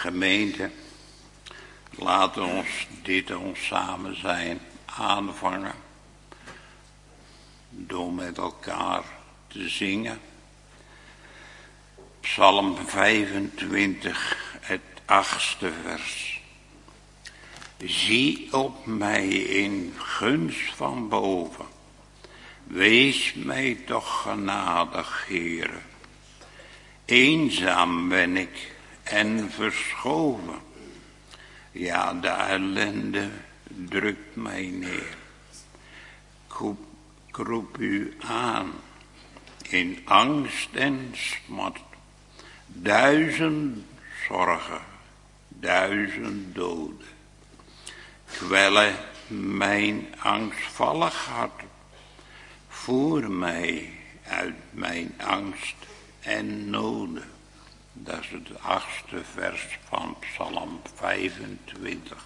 Gemeente, laten ons ons samen zijn aanvangen door met elkaar te zingen. Psalm 25, het 8e vers. Zie op mij in gunst van boven, wees mij toch genadig, Heere. Eenzaam ben ik en verschoven, ja, de ellende drukt mij neer. Ik roep u aan in angst en smart, 1000 zorgen, 1000 doden. Kwellen mijn angstvallig hart, voer mij uit mijn angst en noden. Dat is het 8e vers van Psalm 25.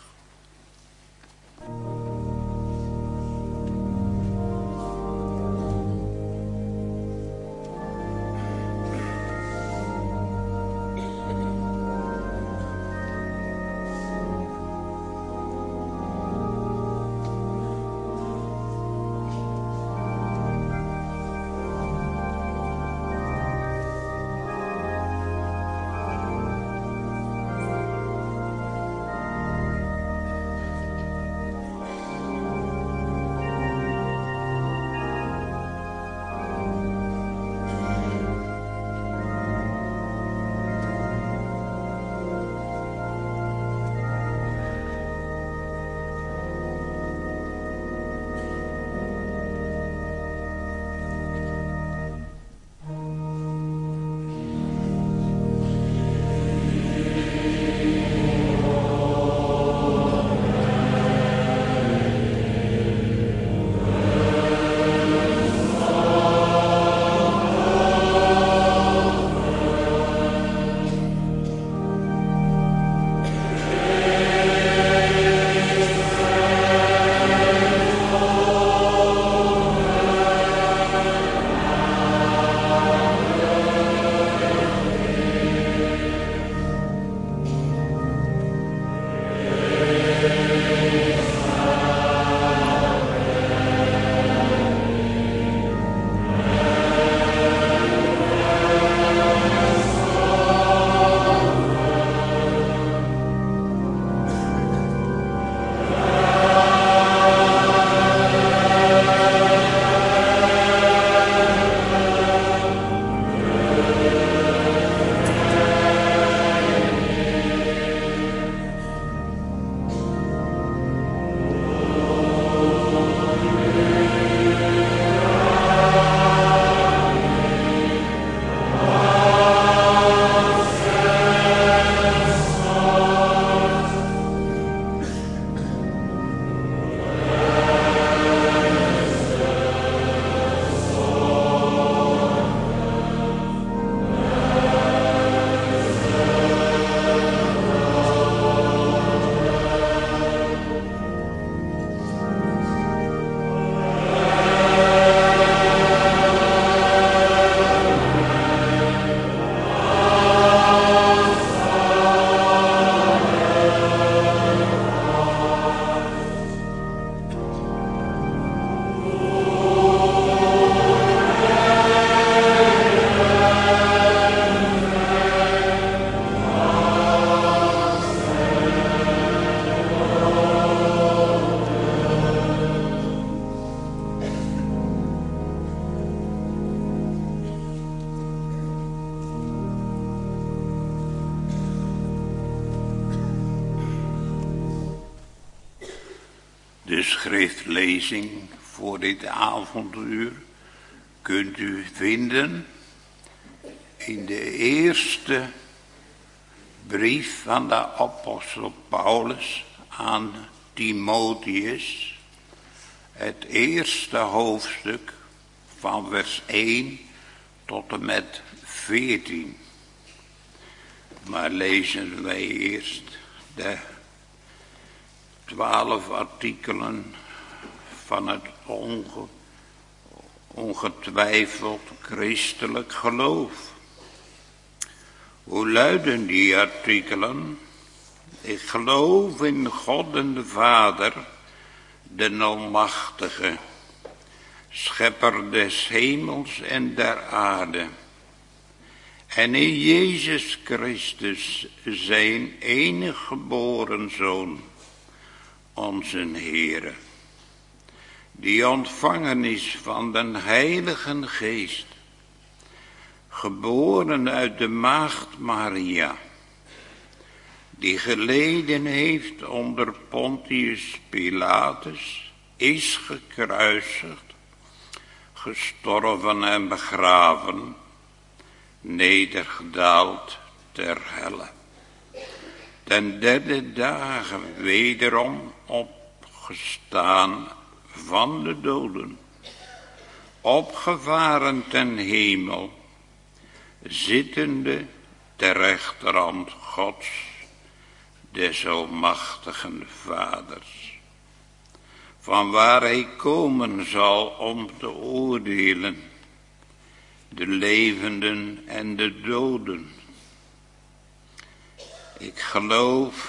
De schriftlezing voor dit avonduur kunt u vinden in de eerste brief van de apostel Paulus aan Timotheus, het eerste hoofdstuk van vers 1 tot en met 14. Maar lezen wij eerst de 12 artikelen van het ongetwijfeld christelijk geloof. Hoe luiden die artikelen? Ik geloof in God en de Vader, de Almachtige, Schepper des hemels en der aarde. En in Jezus Christus, zijn enige geboren Zoon, onze Heere, die ontvangen is van den Heilige Geest, geboren uit de maagd Maria, die geleden heeft onder Pontius Pilatus, is gekruisigd, gestorven en begraven, nedergedaald ter helle. Ten derde dagen wederom opgestaan van de doden, opgevaren ten hemel, zittende ter rechterhand Gods, des almachtigen Vaders, van waar hij komen zal om te oordelen de levenden en de doden. Ik geloof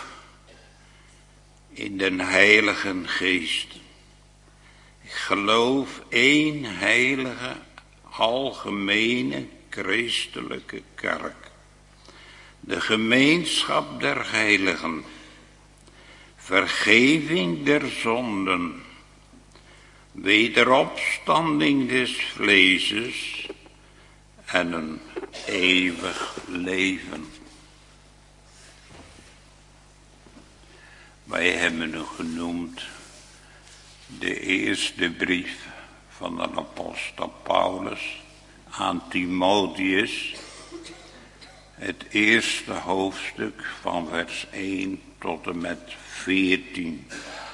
in den Heilige Geest. Ik geloof één heilige, algemene, christelijke kerk. De gemeenschap der heiligen. Vergeving der zonden. Wederopstanding des vleeses. En een eeuwig leven. Wij hebben het genoemd de eerste brief van de apostel Paulus aan Timotheus. Het eerste hoofdstuk van vers 1 tot en met 14.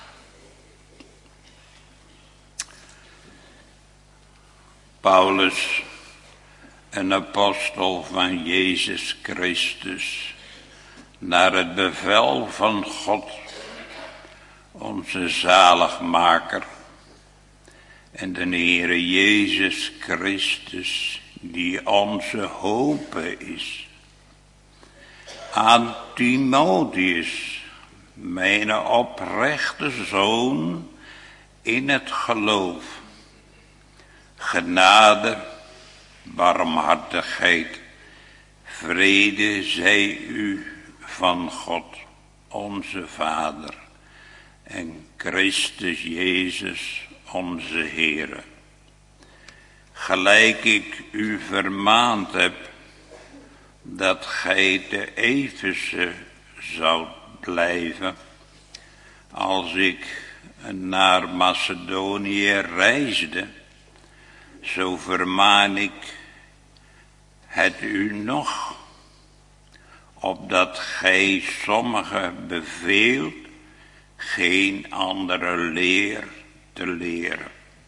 Paulus, een apostel van Jezus Christus, naar het bevel van God, onze zaligmaker, en de Heere Jezus Christus, die onze hoop is. Aan Timotheus, mijn oprechte zoon in het geloof, genade, barmhartigheid, vrede zij u van God, onze Vader, en Christus Jezus, onze Heere. Gelijk ik u vermaand heb, dat gij te Efeze zoudt blijven, als ik naar Macedonië reisde, zo vermaan ik het u nog, opdat gij sommigen beveelt geen andere leer te leren,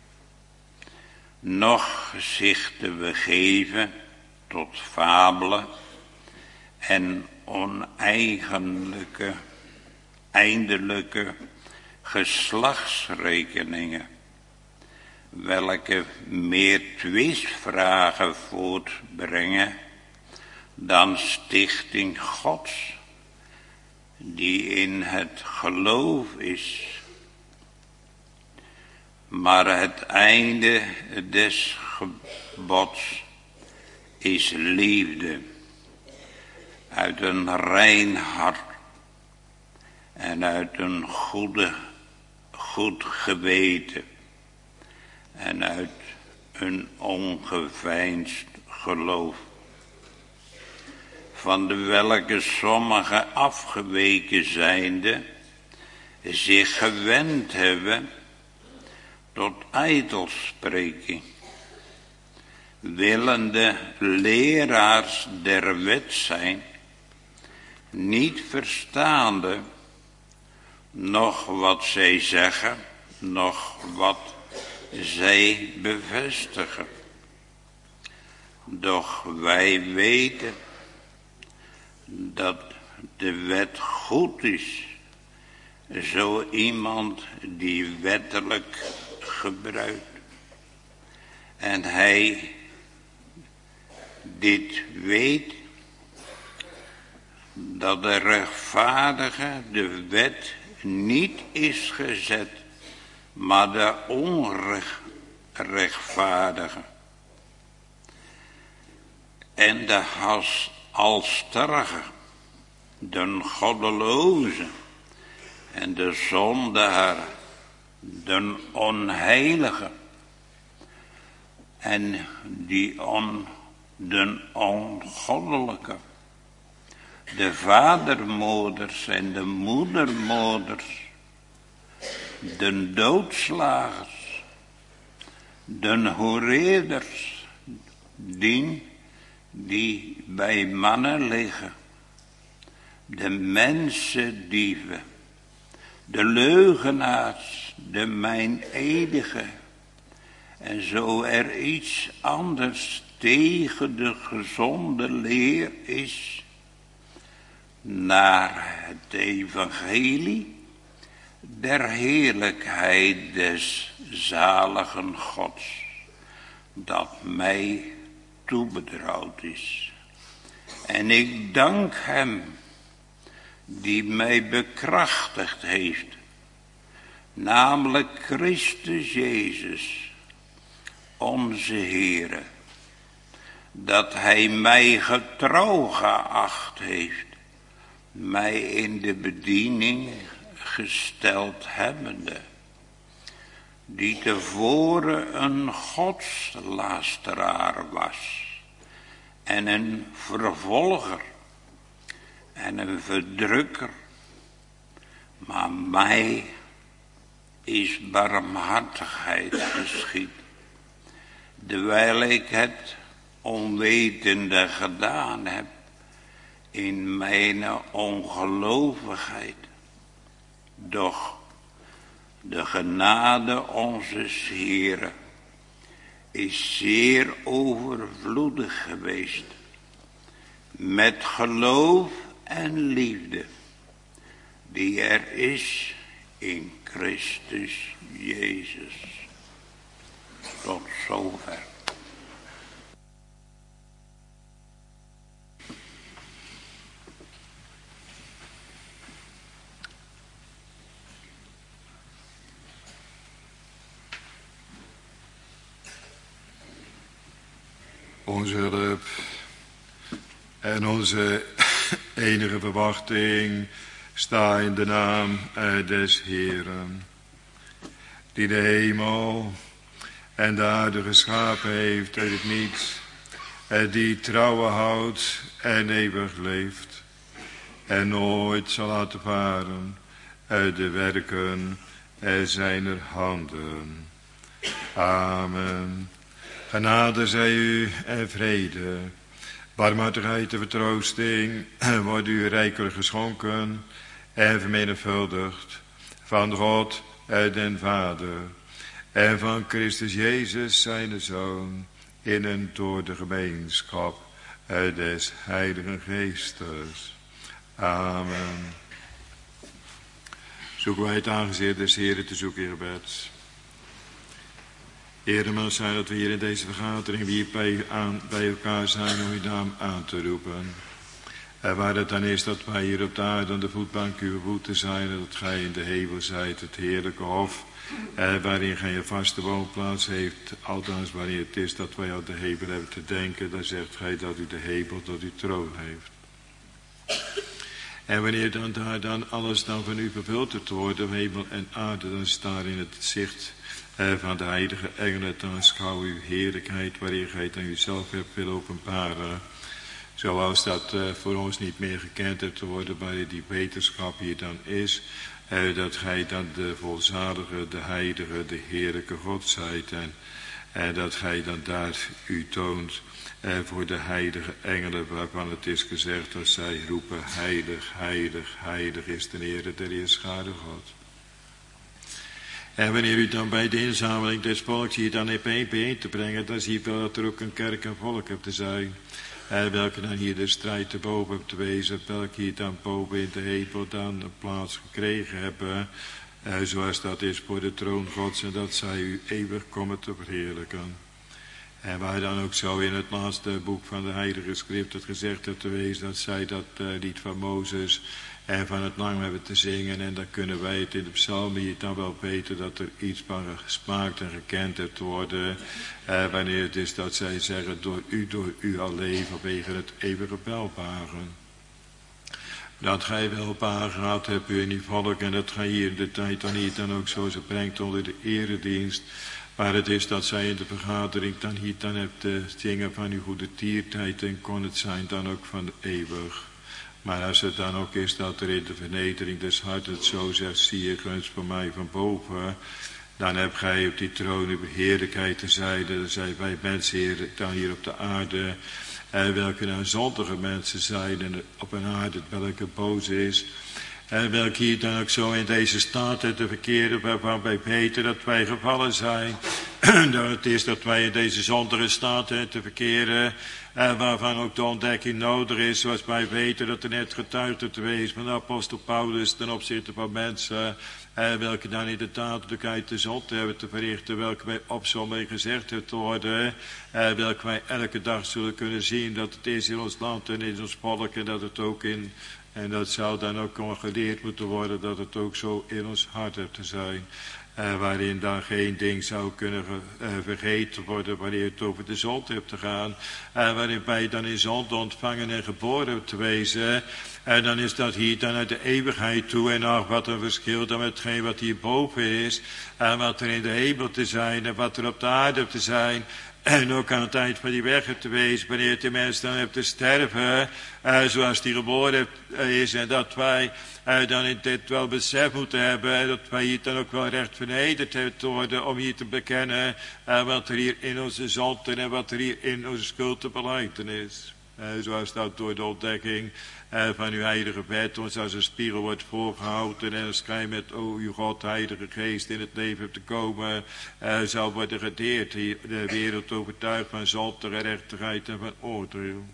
noch zich te begeven tot fabelen en oneigenlijke, eindelijke geslachtsrekeningen, welke meer twistvragen voortbrengen dan stichting Gods, die in het geloof is. Maar het einde des gebods is liefde, uit een rein hart en uit een goed geweten en uit een ongeveinsd geloof, van de welke sommigen afgeweken zijnde zich gewend hebben tot ijdelspreking, willende leraars der wet zijn, niet verstaande, noch wat zij zeggen, noch wat zij bevestigen. Doch wij weten dat de wet goed is, zo iemand die wettelijk gebruikt. En hij dit weet, dat de rechtvaardige de wet niet is gezet, maar de onrechtvaardige. En de halstarrige, de goddeloze en de zondaar, de onheilige en de ongoddelijke, de vadermoorders en de moedermoorders, de doodslagers, de hoereerders, die bij mannen liggen, de mensendieven, de leugenaars, de meineedigen, en zo er iets anders tegen de gezonde leer is, naar het evangelie der heerlijkheid des zaligen Gods, dat mij toebetrouwd is. En ik dank hem die mij bekrachtigd heeft, namelijk Christus Jezus, onze Heere, dat hij mij getrouw geacht heeft, mij in de bediening gesteld hebbende, die tevoren een godslasteraar was en een vervolger en een verdrukker, maar mij is barmhartigheid geschied, terwijl ik het onwetende gedaan heb in mijn ongelovigheid. Doch de genade onzes Heeren is zeer overvloedig geweest, met geloof en liefde, die er is in Christus Jezus. Tot zover. Onze hulp en onze enige verwachting sta in de naam des Heeren, die de hemel en de aarde geschapen heeft uit het niets, die trouwen houdt en eeuwig leeft, en nooit zal laten varen uit de werken zijner handen. Amen. Genade zij u en vrede, barmhartigheid en vertroosting wordt u rijkelijk geschonken en vermenigvuldigd van God den Vader en van Christus Jezus zijn Zoon in en door de gemeenschap des Heiligen Geestes. Amen. Zoeken wij het aangezicht des Heren te zoeken in gebed. Heere, mag zijn dat we hier in deze vergadering weer bij elkaar zijn om uw naam aan te roepen. En waar het dan is dat wij hier op de aarde aan de voetbank uw voeten zijn, en dat gij in de hemel zijt, het heerlijke hof, waarin gij een vaste woonplaats heeft, althans waarin het is dat wij aan de hemel hebben te denken, dan zegt gij dat u de hemel tot uw troon heeft. En wanneer dan daar dan alles dan van u vervuld te worden, hemel en aarde, dan staat in het zicht van de heilige engelen, dan schouw uw heerlijkheid, waarin gij het aan uzelf hebt willen openbaren. Zoals dat voor ons niet meer gekend hebt te worden, waarin die wetenschap hier dan is, dat gij dan de volzalige, de heilige, de heerlijke God zijt, en dat gij dan daar u toont voor de heilige engelen, waarvan het is gezegd dat zij roepen, heilig, heilig, heilig is de Heere der Heerscharen God. En wanneer u dan bij de inzameling des volks hier dan op één bijeen te brengen, dan zie je wel dat er ook een kerk en volk hebt te zijn. Welke dan hier de strijd te boven hebt te wezen, welke hier dan boven in de hemel dan een plaats gekregen hebben, zoals dat is voor de troon Gods, en dat zij u eeuwig komen te verheerlijken. En waar dan ook zo in het laatste boek van de Heilige Schrift het gezegd heeft geweest dat zij dat lied van Mozes en van het lang hebben te zingen. En dan kunnen wij het in de psalmen hier dan wel weten dat er iets van gesmaakt en gekend heeft te worden. Wanneer het is dat zij zeggen door u alleen vanwege het eeuwige welbaren. Dat gij welbaren gehad hebt u in die volk en dat gij hier in de tijd dan niet dan ook zo ze brengt onder de eredienst. Maar het is dat zij in de vergadering dan hier dan hebt te zingen van uw goede tiertijd en kon het zijn dan ook van eeuwig. Maar als het dan ook is dat er in de vernedering des harten het zo zegt, zie je gunst voor mij van boven, dan heb gij op die troon uw heerlijkheid terzijde, dan zijn wij mensen hier, dan hier op de aarde, welke dan zondige mensen zijn en op een aarde welke boos is. En welke hier dan ook zo in deze staat te verkeren, waarvan wij weten dat wij gevallen zijn. Dat het is dat wij in deze zondige staat te verkeren, waarvan ook de ontdekking nodig is, zoals wij weten dat er net getuigd te wezen van de apostel Paulus ten opzichte van mensen, welke dan in de dadelijkheid de zonde hebben te verrichten, welke wij opzomming gezegd heeft te worden, welke wij elke dag zullen kunnen zien dat het is in ons land en in ons volk en dat het ook in... En dat zou dan ook geleerd moeten worden dat het ook zo in ons hart heeft te zijn. Waarin dan geen ding zou kunnen vergeten worden wanneer het over de zonde hebt te gaan. Waarin wij dan in zonde ontvangen en geboren te wezen. En dan is dat hier dan uit de eeuwigheid toe. En ach, wat een verschil dan met hetgeen wat hierboven is. En wat er in de hemel te zijn en wat er op de aarde te zijn. En ook aan het eind van die weg te wezen, wanneer de mens dan heeft te sterven, zoals die geboren is. En dat wij dan in dit wel besef moeten hebben, en dat wij hier dan ook wel recht vernederd hebben te worden, om hier te bekennen wat er hier in onze zonden en wat er hier in onze schuld te belijden is. Zoals dat door de ontdekking van uw heilige wet ons als een spiegel wordt voorgehouden en als gij met uw God heilige geest in het leven hebt te komen, zal worden gedeerd hier de wereld overtuigd van zonde, gerechtigheid en van oordeel.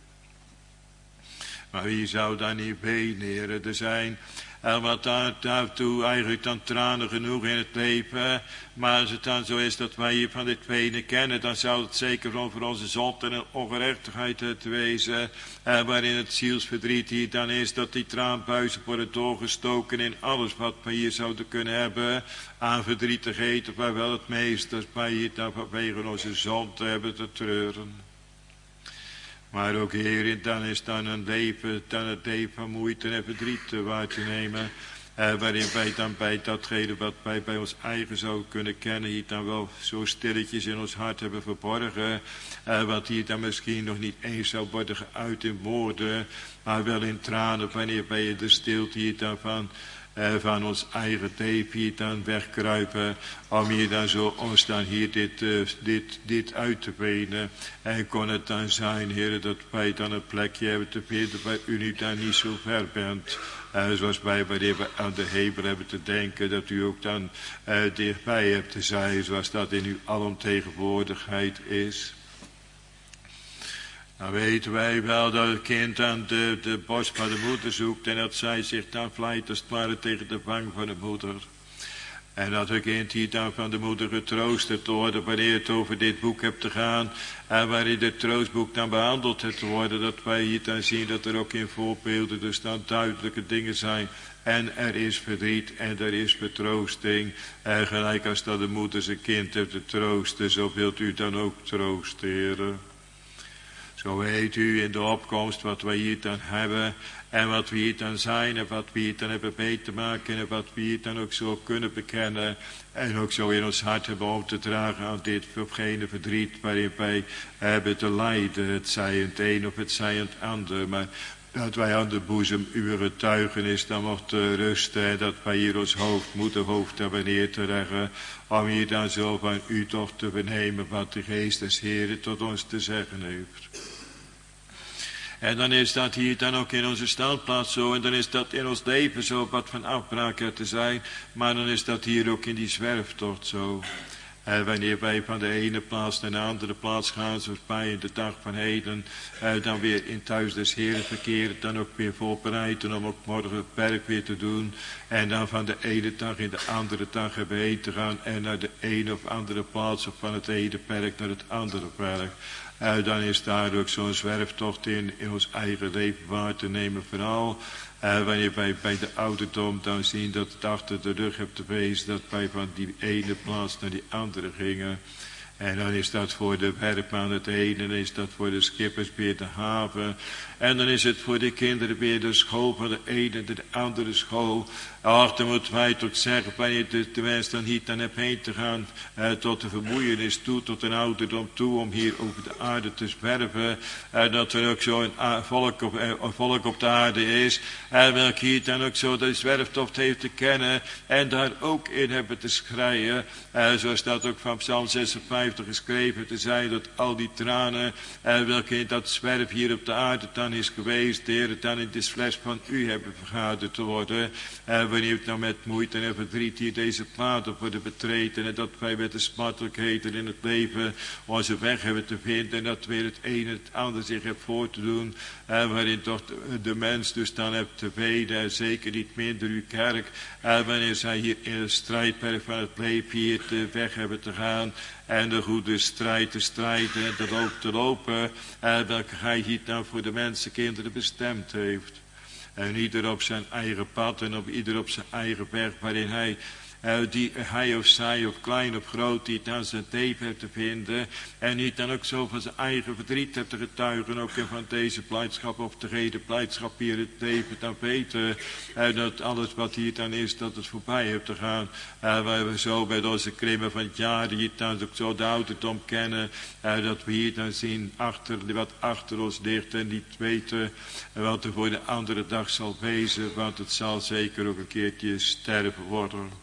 Maar wie zou dan niet weten, heren, er zijn wat daartoe eigenlijk dan tranen genoeg in het leven. Maar als het dan zo is dat wij hier van dit vene kennen, dan zou het zeker voor onze zonde en ongerechtigheid te wezen. Waarin het zielsverdriet hier dan is, dat die traanbuizen worden doorgestoken in alles wat wij hier zouden kunnen hebben. Aan verdrietigheid, waar wel het meest, dat wij hier dan vanwege onze zonde hebben te treuren. Maar ook hierin dan is dan een leven, dan het leven van moeite en verdriet waar te nemen. Waarin wij dan bij datgene wat wij bij ons eigen zouden kunnen kennen, hier dan wel zo stilletjes in ons hart hebben verborgen. Wat hier dan misschien nog niet eens zou worden geuit in woorden, maar wel in tranen, wanneer wij de stilte hier dan van ons eigen leven hier dan wegkruipen, om hier dan zo ons dan hier dit uit te wenen. En kon het dan zijn, heren, dat wij dan een plekje hebben te vinden waar u nu dan niet zo ver bent. Zoals wij wanneer we aan de hemel hebben te denken, dat u ook dan dichtbij hebt te zijn, zoals dat in uw alomtegenwoordigheid is. Dan weten wij wel dat het kind aan de borst van de moeder zoekt en dat zij zich dan vlijt als het ware tegen de wang van de moeder. En dat het kind hier dan van de moeder getroost heeft te worden wanneer het over dit boek hebt te gaan. En waarin dit troostboek dan behandeld heeft te worden, dat wij hier dan zien dat er ook in voorbeelden dus dan duidelijke dingen zijn. En er is verdriet en er is vertroosting. En gelijk als dat de moeder zijn kind heeft te troosten, zo wilt u dan ook troosten, heren. Zo weet u in de opkomst wat wij hier dan hebben en wat we hier dan zijn en wat we hier dan hebben mee te maken en wat we hier dan ook zo kunnen bekennen en ook zo in ons hart hebben om te dragen aan dit of gene verdriet waarin wij hebben te lijden, het zij het een of het zij het ander, maar dat wij aan de boezem uw getuigenis dan mochten rusten en dat wij hier ons hoofd hebben neer te leggen, om hier dan zo van u toch te vernemen wat de geest des Heeren tot ons te zeggen heeft. En dan is dat hier dan ook in onze standplaats zo, en dan is dat in ons leven zo wat van afbraak er te zijn, maar dan is dat hier ook in die zwerftocht zo. Wanneer wij van de ene plaats naar de andere plaats gaan, zoals wij in de dag van heden, dan weer in thuis des Heren verkeren, dan ook weer voorbereid om ook morgen het werk weer te doen. En dan van de ene dag in de andere dag hebben heen te gaan en naar de ene of andere plaats of van het ene perk naar het andere perk. Dan is daar ook zo'n zwerftocht in ons eigen leven waar te nemen. Vooral wanneer wij bij de ouderdom dan zien dat het achter de rug hebt te wezen dat wij van die ene plaats naar die andere gingen. En dan is dat voor de werkman het ene, dan is dat voor de schippers weer de haven. En dan is het voor de kinderen weer de school van de ene, de andere school. Ach, dan moeten wij toch zeggen, wanneer de mens dan hier dan hebt heen te gaan, tot de vermoeienis toe, tot een ouderdom toe, om hier over de aarde te zwerven. Dat er ook zo een volk op de aarde is, welk hier dan ook zo de zwerftocht heeft te kennen, en daar ook in hebben te schreien, zoals dat ook van Psalm 56 geschreven te zijn, dat al die tranen, welke in dat zwerf hier op de aarde dan is geweest, de Heer, dan in dit fles van u hebben vergaderd te worden. Wanneer we nou met moeite en verdriet hier deze platen worden betreden, en dat wij met de smartelijkheden in het leven onze weg hebben te vinden, en dat weer het een en het ander zich heeft voor te doen, waarin toch de mens dus dan hebt te weten, en zeker niet minder uw kerk, wanneer zij hier in het strijdperk van het leven hier de weg hebben te gaan, en de goede strijd te strijden en de loop te lopen, welke hij hier dan voor de mensenkinderen bestemd heeft. En ieder op zijn eigen pad en ieder op zijn eigen weg waarin hij of zij of klein of groot die dan zijn leven heeft te vinden. En niet dan ook zo van zijn eigen verdriet heeft te getuigen. Ook en van deze blijdschap of de rede blijdschap hier het leven dan weten. Dat alles wat hier dan is, dat het voorbij heeft te gaan. Waar we zo bij onze klimmen van het jaar hier dan ook zo de ouderdom kennen. Dat we hier dan zien wat achter ons ligt en niet weten wat er voor de andere dag zal wezen. Want het zal zeker ook een keertje sterven worden.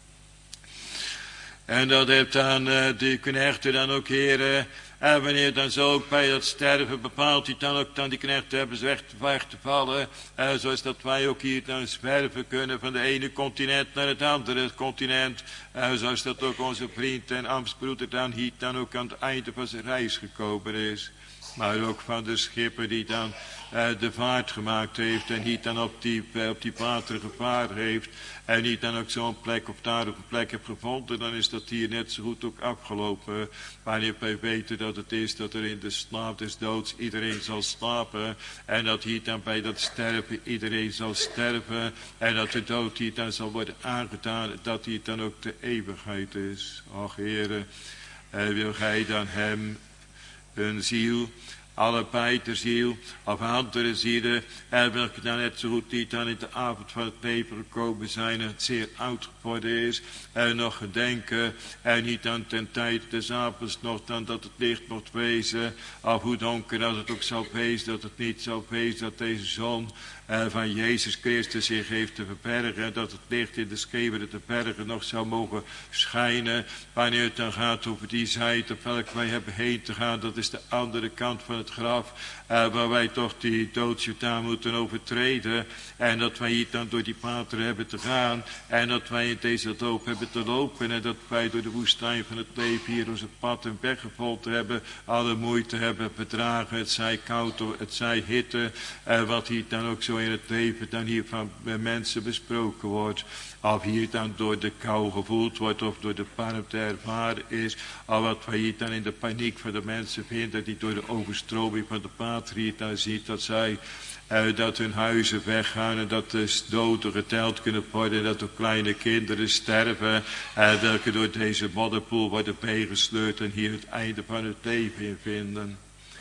En dat heeft dan de knechten dan ook, heren, en wanneer dan zo ook bij dat sterven bepaalt hij dan ook dan die knechten hebben ze weg te vallen, zoals dat wij ook hier dan zwerven kunnen van de ene continent naar het andere continent, zoals dat ook onze vriend en ambtsbroeder dan hier dan ook aan het einde van zijn reis gekomen is. Maar ook van de schipper die dan de vaart gemaakt heeft en niet dan op die wateren gevaren heeft en niet dan ook zo'n plek of daar op een plek heeft gevonden, dan is dat hier net zo goed ook afgelopen. Wanneer wij weten dat het is dat er in de slaap des doods iedereen zal slapen en dat hier dan bij dat sterven iedereen zal sterven en dat de dood hier dan zal worden aangedaan, dat hier dan ook de eeuwigheid is. Och Heere, wil gij dan hem hun ziel, allebei de ziel, of andere zielen, welke dan net zo goed die dan in de avond van het leven gekomen zijn en het zeer oud geworden is, en nog gedenken, en niet dan ten tijd des avonds nog dan dat het licht mocht wezen, of hoe donker dat het ook zal wezen, dat het niet zal wezen dat deze zon van Jezus Christus zich heeft te verbergen, dat het licht in de schemeren te bergen nog zou mogen schijnen, wanneer het dan gaat over die zijde op welke wij hebben heen te gaan, dat is de andere kant van het graf, waar wij toch die doodsjordaan moeten overtreden, en dat wij hier dan door die pateren hebben te gaan, en dat wij in deze doop hebben te lopen, en dat wij door de woestijn van het leven hier onze pad en weg gevolgd hebben, alle moeite hebben bedragen, het zij koud, het zij hitte, wat hier dan ook zo in het leven dan hier van mensen besproken wordt, of hier dan door de kou gevoeld wordt of door de warmte ervaren is, of wat wij hier dan in de paniek van de mensen vinden die door de overstroming van de pater hier dan ziet dat zij dat hun huizen weggaan en dat de doden geteld kunnen worden en dat de kleine kinderen sterven welke door deze modderpoel worden meegesleurd en hier het einde van het leven in vinden.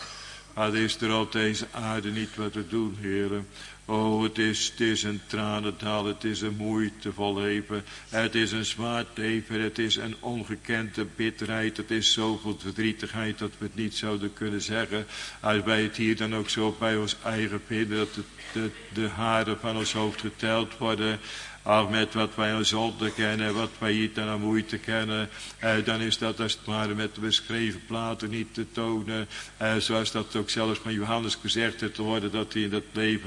Wat is er op deze aarde niet wat te doen, heren? Oh, het is een tranendal, het is een moeitevol leven, het is een zwaar leven, het is een ongekende bitterheid, het is zoveel verdrietigheid dat we het niet zouden kunnen zeggen. Als wij het hier dan ook zo bij ons eigen vinden, dat de haren van ons hoofd geteld worden, of met wat wij aan zonde kennen, wat wij hier dan aan moeite kennen, dan is dat als het ware met de beschreven platen niet te tonen, zoals dat ook zelfs van Johannes gezegd heeft te worden, dat hij in dat leven wat hij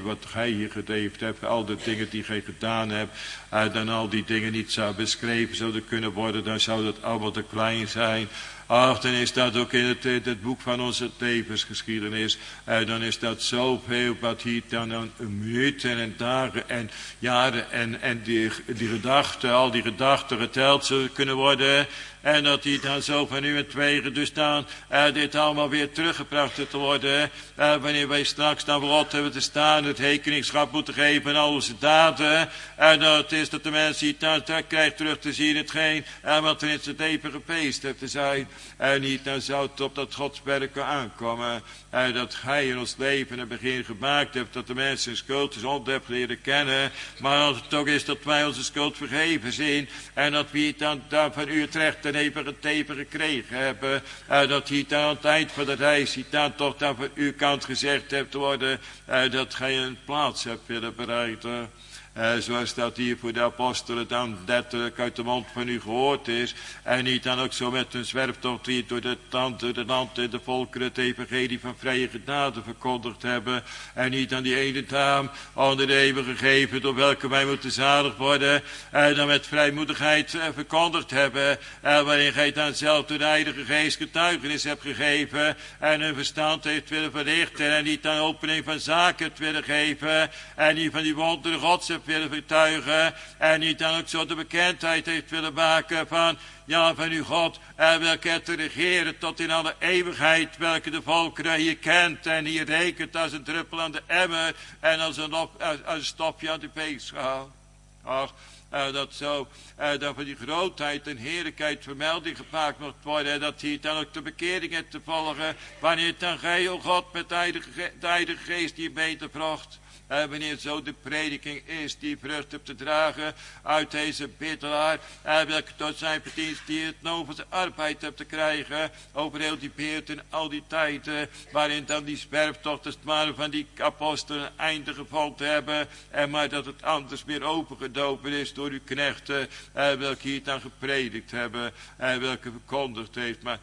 gij hier geleefd hebt, al de dingen die gij gedaan hebt, dan al die dingen niet zou beschreven zouden kunnen worden, dan zou dat allemaal te klein zijn. Ach, dan is dat ook in het boek van onze levensgeschiedenis. Dan is dat zoveel wat hier dan aan minuten en dagen en jaren en die gedachten, al die gedachten geteld zullen kunnen worden. En dat die dan zo van u en tweeën dus dan dit allemaal weer teruggebracht te worden. Wanneer wij straks dan voor God hebben te staan, het rekeningschap moeten geven aan al onze daden. En dat is dat de mens die dan krijgt terug te zien hetgeen wat er in zijn leven gepeest heeft te zijn. En niet dan zou het op dat godswerk aankomen. Dat gij in ons leven een begin gemaakt hebt, dat de mens zijn schuld is heeft leren kennen. Maar als het toch is dat wij onze schuld vergeven zien. En dat we dan van u het recht en eeuwige teven gekregen hebben. Dat hij dan aan het eind van de reis die dan toch dan van uw kant gezegd hebt worden. Dat gij een plaats hebt willen bereiden. Zoals dat hier voor de apostelen dan letterlijk uit de mond van u gehoord is. En niet dan ook zo met een zwerftocht hier door de land en de volkeren het evangelie van vrije genade verkondigd hebben. En niet aan die ene naam onder de eeuwige gegeven door welke wij moeten zalig worden. En dan met vrijmoedigheid verkondigd hebben. Waarin gij dan zelf door de Heilige Geest getuigenis hebt gegeven. En hun verstand heeft willen verlichten. En niet aan opening van zaken hebt willen geven. En niet van die wonderen Gods hebt willen vertuigen. En niet dan ook zo de bekendheid heeft willen maken van uw God. En welke het te regeren tot in alle eeuwigheid. Welke de volkeren hier kent. En hier rekent als een druppel aan de emmer. En als een stopje aan de weegschaal. Ach. Dat zo, dat van die grootheid en heerlijkheid vermelding gemaakt mocht worden. En dat hier dan ook de bekering heeft te volgen. Wanneer dan gij, o God, met de Heilige Geest hier beter vrocht. Wanneer zo de prediking is die vrucht hebt te dragen uit deze biddelaar. Welke tot zijn verdienst die het loon van zijn arbeid hebt te krijgen. Over heel die beurt en al die tijden. Waarin dan die zwerftocht als het ware van die apostelen een einde gevonden hebben. En maar dat het anders weer overgedopen is door uw knechten. Welke hier dan gepredikt hebben. Welke verkondigd heeft. Maar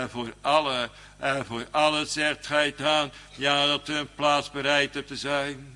voor alle zegt gij dan. Ja, dat er een plaats bereid hebt te zijn.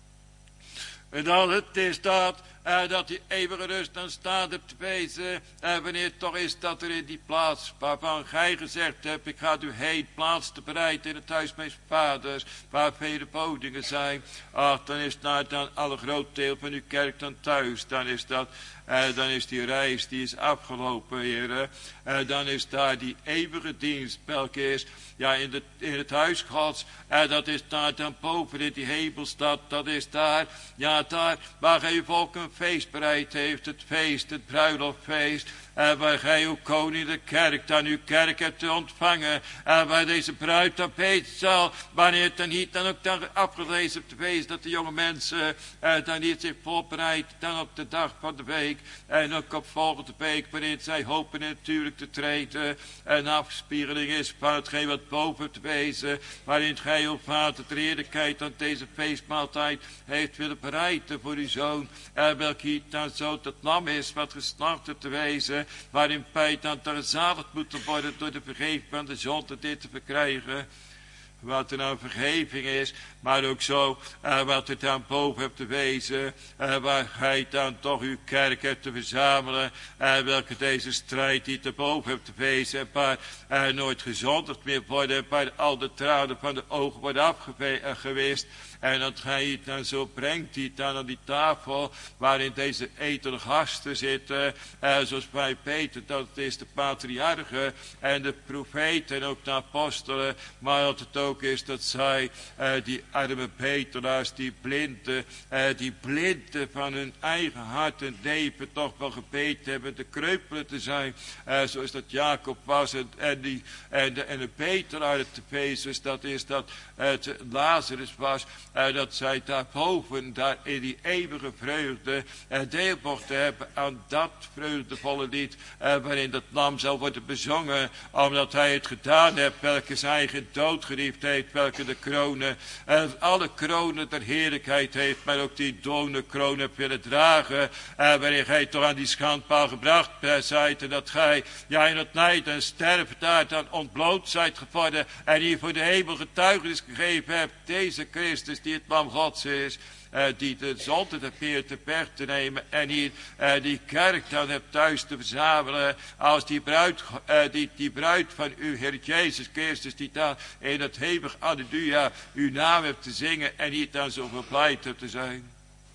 En dan het is dat die eeuwige rust aan staat hebt te wezen. Wanneer het toch is dat er in die plaats waarvan gij gezegd hebt. Ik ga u heen plaats te bereiden in het huis mijn vaders. Waar vele woningen zijn. Ach, dan is daar dan alle groot deel van uw kerk dan thuis. Dan is dat. Dan is die reis die is afgelopen, heren. Dan is daar die eeuwige dienst, welke is ja, in het huis Gods. Dat is daar dan boven in die hemelstad. Dat is daar, ja daar waar gij uw volk een feest bereid heeft. Het feest, het bruiloftfeest. Waar gij uw koning de kerk dan uw kerk hebt te ontvangen. Waar deze bruid dan weten zal. Wanneer het dan niet dan ook dan afgelezen op de feest. Dat de jonge mensen dan niet zich voorbereid. Dan op de dag van de week. En ook op volgende week. Waarin zij hopen natuurlijk te treden. Een afspiegeling is van hetgeen wat boven te wezen. Waarin gij uw vader de heerlijkheid aan deze feestmaaltijd heeft willen bereiden voor uw zoon. Welke hier dan zo dat lam is wat geslacht te wezen. Waarin wij dan gezaligd moeten worden door de vergeving van de zonde dit te verkrijgen. Wat er nou vergeving is, maar ook zo wat er dan boven hebt te wezen. Waar gij dan toch uw kerk hebt te verzamelen. Welke deze strijd die te boven hebt te wezen. En waar nooit gezondigd meer worden. En waar al de tranen van de ogen worden afgewist. En dat gij het dan zo brengt, die dan aan die tafel, waarin deze edele gasten zitten, zoals bij Peter, dat het is de patriarchen en de profeten en ook de apostelen, maar dat het ook is dat zij, die arme betelaars, die blinden van hun eigen hart en leven toch wel gebeten hebben, de kreupelen te zijn, zoals dat Jacob was en de betelaar te Efezus, dat is dat het Lazarus was, dat zij daarboven, daar in die eeuwige vreugde, deel mochten hebben aan dat vreugdevolle lied, waarin dat lam zal worden bezongen, omdat hij het gedaan heeft, welke zijn eigen dood geriefd heeft, welke de kronen, alle kronen der heerlijkheid heeft, maar ook die doornenkroon hebt willen dragen, waarin gij toch aan die schandpaal gebracht zijt, en dat gij, ja in het nijd en sterven daar dan ontbloot zijt geworden, en hier voor de hemel getuigenis gegeven hebt, deze Christus die het lam Gods is, die de zonde de peer te per te nemen en hier die kerk dan hebt thuis te verzamelen als die bruid van uw Heer Jezus Christus die dan in het hevig alleluia uw naam hebt te zingen en hier dan zo verblijd hebt te zijn.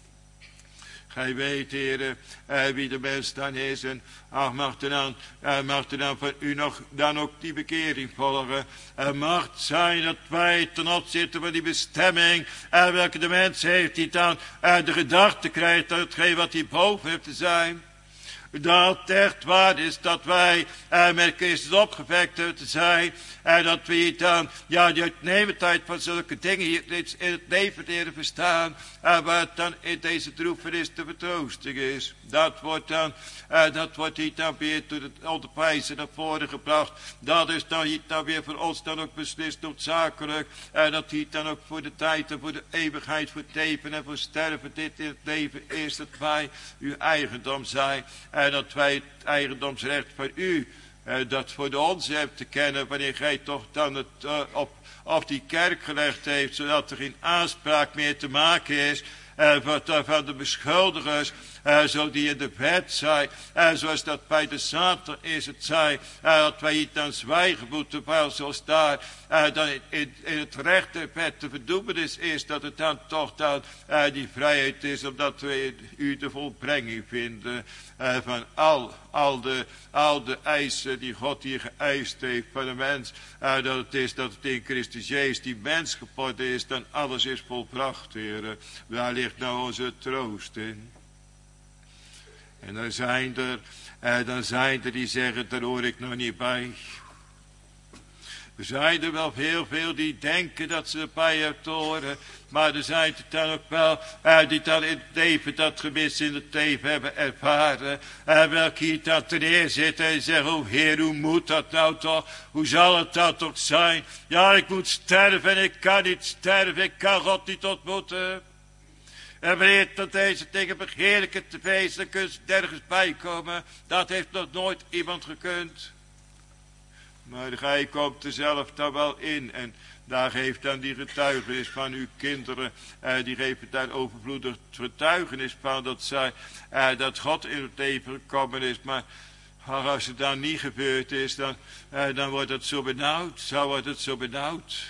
Gij weet, Heere, wie de mens dan is. En ach, mag er dan van u nog dan ook die bekering volgen. Mag het zijn dat wij ten opzichte van die bestemming, welke de mens heeft, die dan de gedachte krijgt dat hetgeen wat hij boven heeft te zijn. Dat het echt waar is dat wij met Christus opgewekt hebben te zijn. En dat we hier dan, ja, de uitnemendheid van zulke dingen hier in het leven leren verstaan. Waar het dan in deze droefenis de vertroosting is. Dat wordt hier dan weer door het onderwijs naar voren gebracht. Dat is dan hier dan weer voor ons dan ook beslist noodzakelijk. En dat hier dan ook voor de tijd en voor de eeuwigheid, voor het leven en voor sterven dit in het leven is dat wij uw eigendom zijn. En dat wij het eigendomsrecht van u, dat voor de onze hebt te kennen, wanneer gij toch dan het op die kerk gelegd heeft, zodat er geen aanspraak meer te maken is van de beschuldigers, zo die in de wet zijn, zoals dat bij de Satan is het zij, dat wij hier dan zwijgen moeten, wel zoals daar dan in het recht der wet de verdoemenis is, dat het dan toch dan die vrijheid is, omdat we u de volbrenging vinden van al de eisen die God hier geëist heeft van de mens, dat het in Christus Jezus die mens geworden is, dan alles is volbracht, Heer. Daar ligt nou onze troost in. En dan zijn er die zeggen, daar hoor ik nog niet bij. Er zijn er wel heel veel die denken dat ze erbij hebben te horen. Maar er zijn er dan ook wel die dan in het leven, dat gemis in het leven hebben ervaren. Welke hier dan ten neer zitten en zeggen, oh Heer, hoe moet dat nou toch? Hoe zal het dat toch zijn? Ja, ik moet sterven en ik kan niet sterven, ik kan God niet ontmoeten. En wanneer tot deze dingen begeerlijke te wezen, dan kun je nergens bij komen. Dat heeft nog nooit iemand gekund. Maar gij komt er zelf dan wel in. En daar geeft dan die getuigenis van uw kinderen. Die geven daar overvloedig getuigenis van dat God in het leven gekomen is. Maar als het dan niet gebeurd is, dan wordt het zo benauwd. Zo wordt het zo benauwd.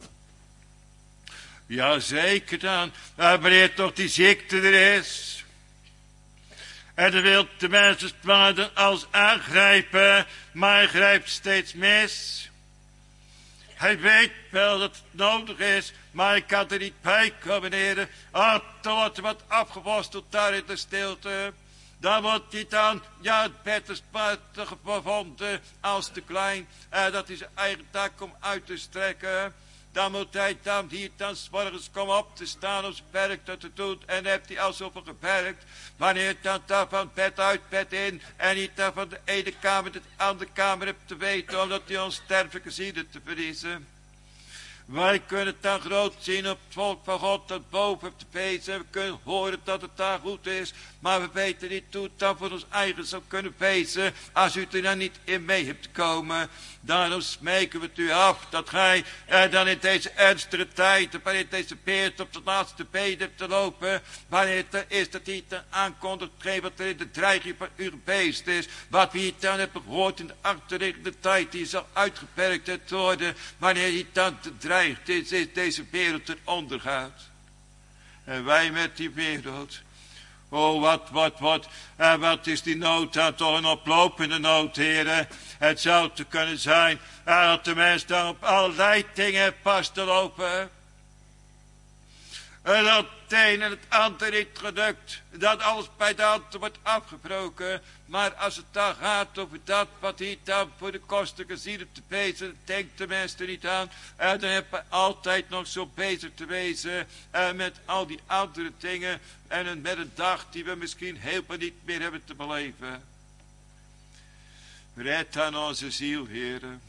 Ja, zeker dan. Wanneer toch die ziekte er is. En dan wil de mens het kwaad als aangrijpen, maar hij grijpt steeds mis. Hij weet wel dat het nodig is, maar hij kan er niet bij komen, heren. Dan wordt er wat afgeworsteld daar in de stilte. Dan wordt hij dan, ja, het bed is te gevonden als te klein. Dat is zijn eigen taak om uit te strekken. Dan moet hij dan hier dan 's morgens komen op te staan om zijn werk te doen. En dan heeft hij al zoveel gewerkt. Wanneer dan van bed uit, bed in. En niet dan van de ene kamer de andere kamer hebt te weten. Omdat hij onsterfelijke zielen te verliezen. Wij kunnen het dan groot zien op het volk van God dat boven heeft te wezen. We kunnen horen dat het daar goed is. Maar we weten niet hoe het dan voor ons eigen zou kunnen wezen. Als u er dan niet in mee hebt komen. Daarom smeken we het u af dat gij dan in deze ernstige tijd. Wanneer deze beert op de laatste been hebt te lopen. Wanneer het is dat hij dan aankondigt. Wat er in de dreiging van uw beest is. Wat we hier dan hebben gehoord in de achterliggende tijd. Die zal uitgeperkt worden. Wanneer hij dan te dreigt is deze wereld ten onder gaat. En wij met die wereld. Oh, wat is die nood dan toch een oplopende nood, heren. Het zou te kunnen zijn dat de mens dan op allerlei dingen past te lopen. En dat het een en het ander niet gelukt. Dat alles bij de hand wordt afgebroken. Maar als het dan gaat over dat wat hier dan voor de kostelijke zielen te wezen, denkt de mens er niet aan. En dan heb je altijd nog zo bezig te wezen met al die andere dingen. En met een dag die we misschien helemaal niet meer hebben te beleven. Red aan onze ziel, heren.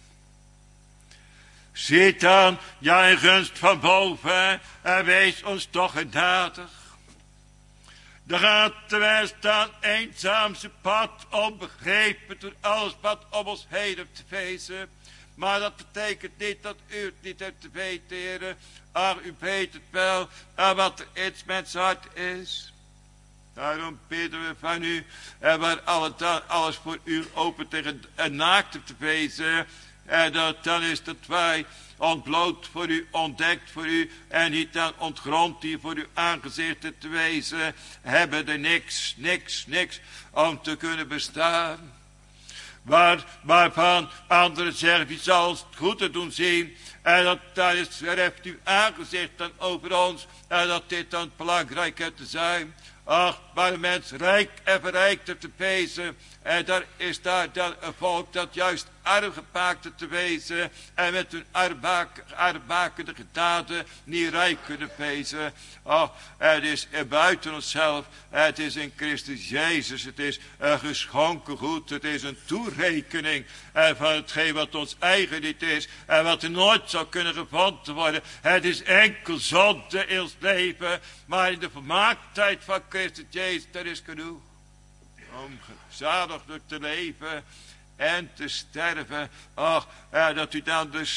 Ziet dan, ja, in gunst van boven, en wees ons toch genadig. Dan gaat de mens dan eenzaam zijn pad onbegrepen door alles wat om ons heen heeft te wezen. Maar dat betekent niet dat u het niet hebt te weten, heren. Ach, u weet het wel, wat er in mens hart is. Daarom bidden we van u, waar alles voor u open tegen en naakt te wezen. En dat dan is dat wij ontbloot voor u, ontdekt voor u, en niet dan ontgrond hier voor uw aangezicht te wezen, hebben er niks om te kunnen bestaan. Waarvan anderen zeggen, wie zal ons het goede doen zien, en dat daar is, verheft uw aangezicht dan over ons, en dat dit dan belangrijk heeft te zijn. Ach, waar een mens rijk en verrijkt te wezen, en daar is daar dan een volk dat juist arm gemaakt te wezen, en met hun armbakende daden niet rijk kunnen wezen. Oh, het is buiten onszelf, het is in Christus Jezus, het is een geschonken goed, het is een toerekening van hetgeen wat ons eigen niet is, en wat er nooit zou kunnen gevonden worden. Het is enkel zonde in ons leven, maar in de volmaaktheid van Christus Jezus, er is genoeg om zalig door te leven en te sterven. Och, dat u dan de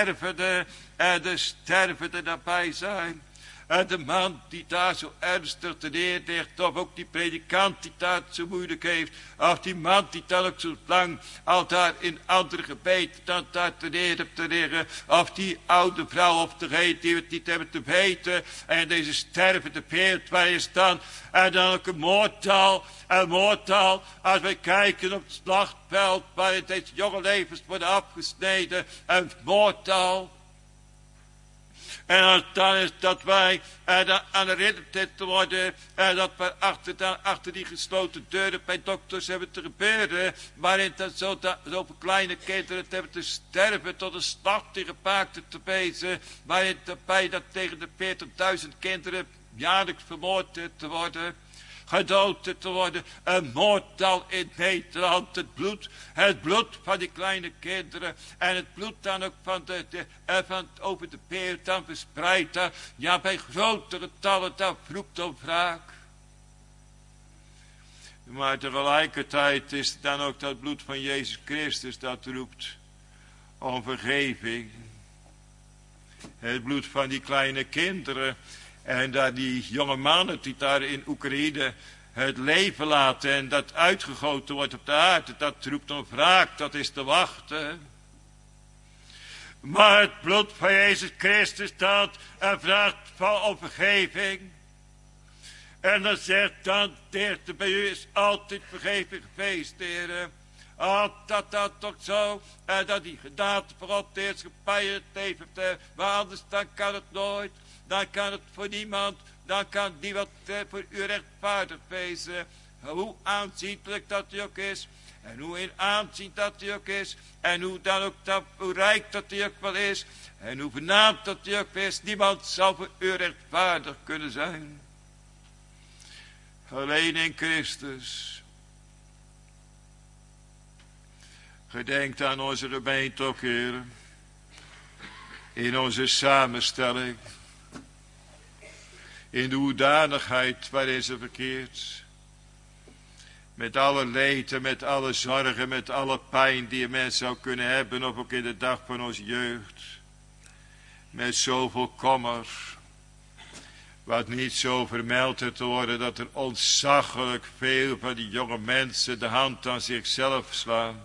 stervende nabij zijn. De man die daar zo ernstig te neer ligt, of ook die predikant die daar het zo moeilijk heeft, of die man die dan ook zo lang al daar in andere gebeten dan daar te neer hebt te liggen, of die oude vrouw of degene die het niet hebben te weten, en deze stervende beeld waar is dan, en dan ook een moordtaal, als wij kijken op het slagveld waarin deze jonge levens worden afgesneden, een moordtaal. En dan is dat wij aan herinnerd te worden, dat we achter die gesloten deuren bij dokters hebben te gebeuren, waarin dat zoveel kleine kinderen hebben te sterven tot een slachting gemaakt te wezen, waarin daarbij dat tegen de 40.000 kinderen jaarlijks vermoord te worden. Gedood te worden, een moordtal in Nederland, het bloed van die kleine kinderen, en het bloed dan ook van over de beer dan verspreid, ja bij grotere tallen, dan roept om wraak. Maar tegelijkertijd is het dan ook dat bloed van Jezus Christus dat roept om vergeving. Het bloed van die kleine kinderen. En dat die jonge mannen die daar in Oekraïne het leven laten en dat uitgegoten wordt op de aarde, dat roept om wraak, dat is te wachten. Maar het bloed van Jezus Christus dat en vraagt om vergeving. En dan zegt dan, de bij u is altijd vergeving geweest, heren. Dat toch zo, dat die genade voor God eerst gepeierd heeft, maar anders dan kan het nooit. Dan kan het voor niemand, dan kan die wat voor u rechtvaardig wezen. Hoe aanzienlijk dat hij ook is, en hoe in aanzien dat hij ook is, en hoe dan ook hoe rijk dat hij ook wel is, en hoe vernaamd dat hij ook is, niemand zal voor u rechtvaardig kunnen zijn. Alleen in Christus. Gedenkt aan onze gemeente ook, Heer, in onze samenstelling. In de hoedanigheid waarin ze verkeert. Met alle leed en met alle zorgen, met alle pijn die een mens zou kunnen hebben, of ook in de dag van onze jeugd. Met zoveel kommer. Wat niet zo vermeld te worden dat er ontzaglijk veel van die jonge mensen de hand aan zichzelf slaan.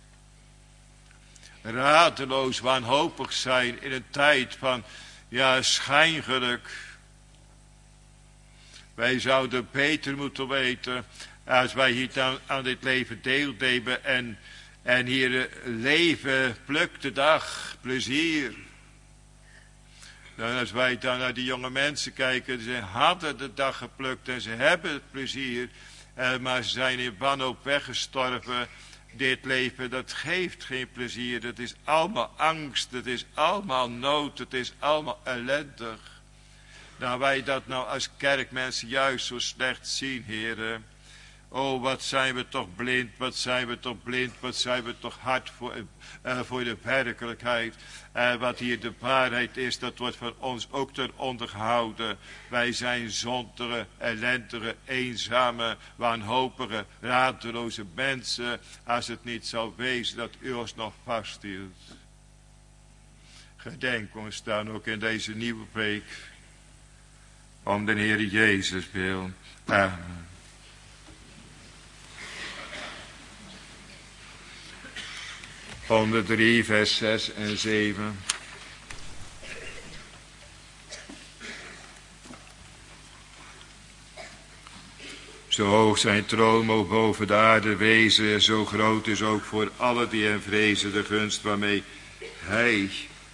Radeloos, wanhopig zijn in een tijd van, schijngeluk. Wij zouden beter moeten weten, als wij hier aan dit leven deelnemen en hier leven, pluk de dag, plezier. Dan als wij dan naar die jonge mensen kijken, ze hadden de dag geplukt en ze hebben het plezier, maar ze zijn in wanhoop weggestorven. Dit leven, dat geeft geen plezier, het is allemaal angst, het is allemaal nood, het is allemaal ellendig. Nou, wij dat nou als kerkmensen juist zo slecht zien, heren. Oh, wat zijn we toch blind, wat zijn we toch hard voor de werkelijkheid. Wat hier de waarheid is, dat wordt van ons ook ten onder gehouden. Wij zijn zondige, ellendige, eenzame, wanhopige, radeloze mensen, als het niet zou wezen dat u ons nog vasthield. Gedenk ons dan ook in deze nieuwe preek. Om de Heer Jezus wil. Amen. Onder 3 vers 6 en 7. Zo hoog zijn troon mogen boven de aarde wezen, zo groot is ook voor alle die hem vrezen de gunst waarmee hij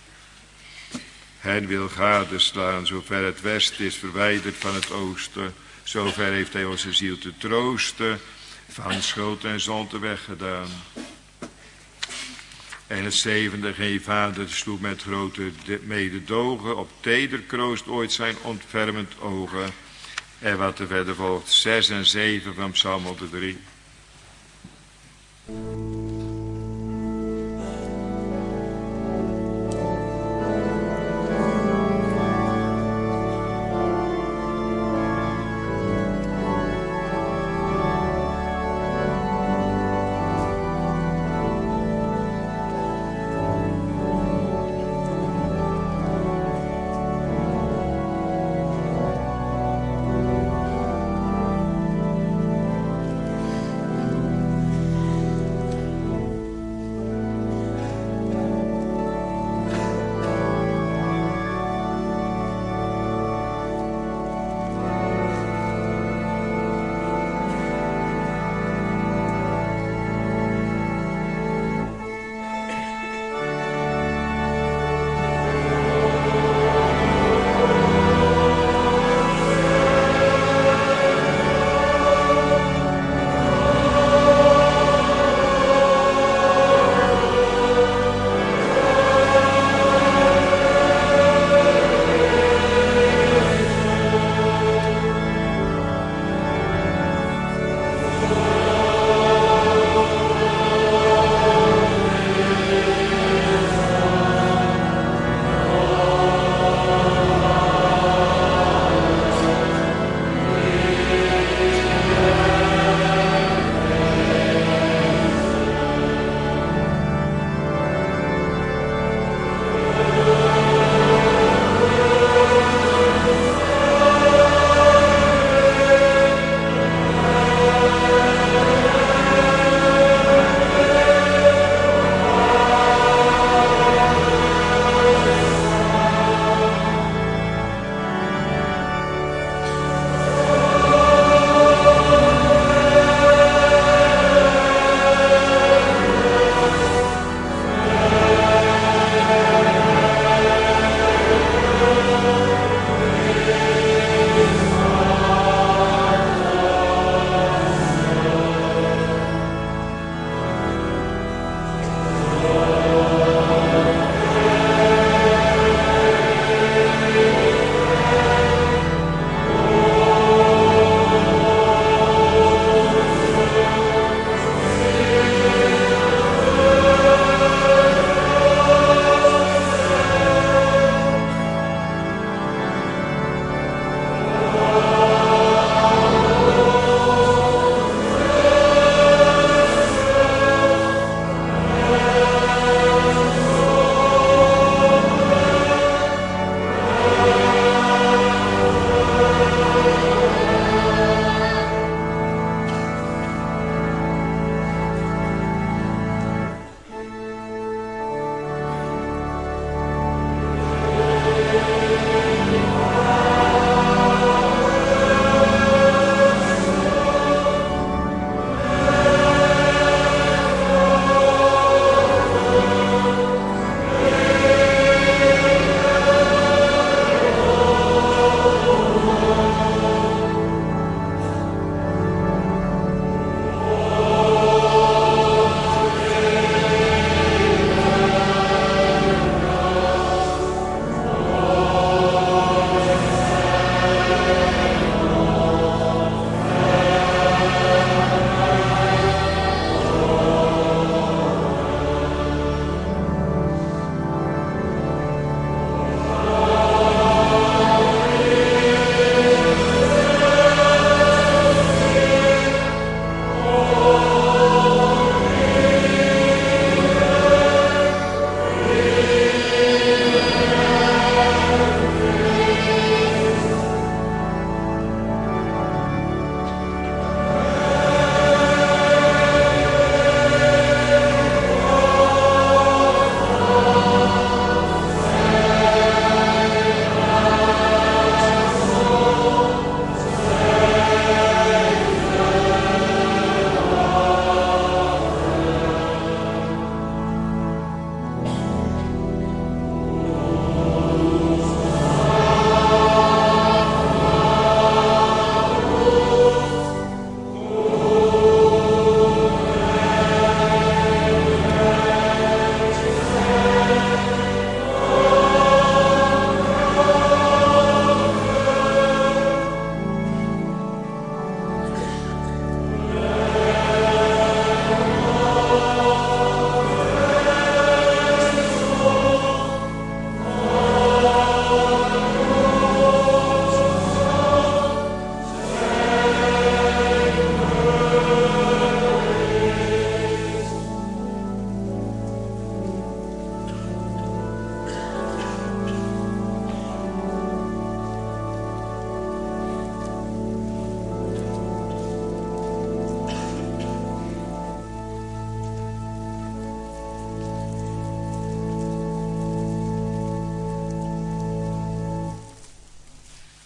hen wil gadeslaan. Zover het west is verwijderd van het oosten, zover heeft hij onze ziel te troosten, van schuld en zonde weggedaan. En het 7e, geen vader sloeg met grote mededogen op tederkroost ooit zijn ontfermend ogen. En wat er verder volgt, 6 en 7 van Psalm 103.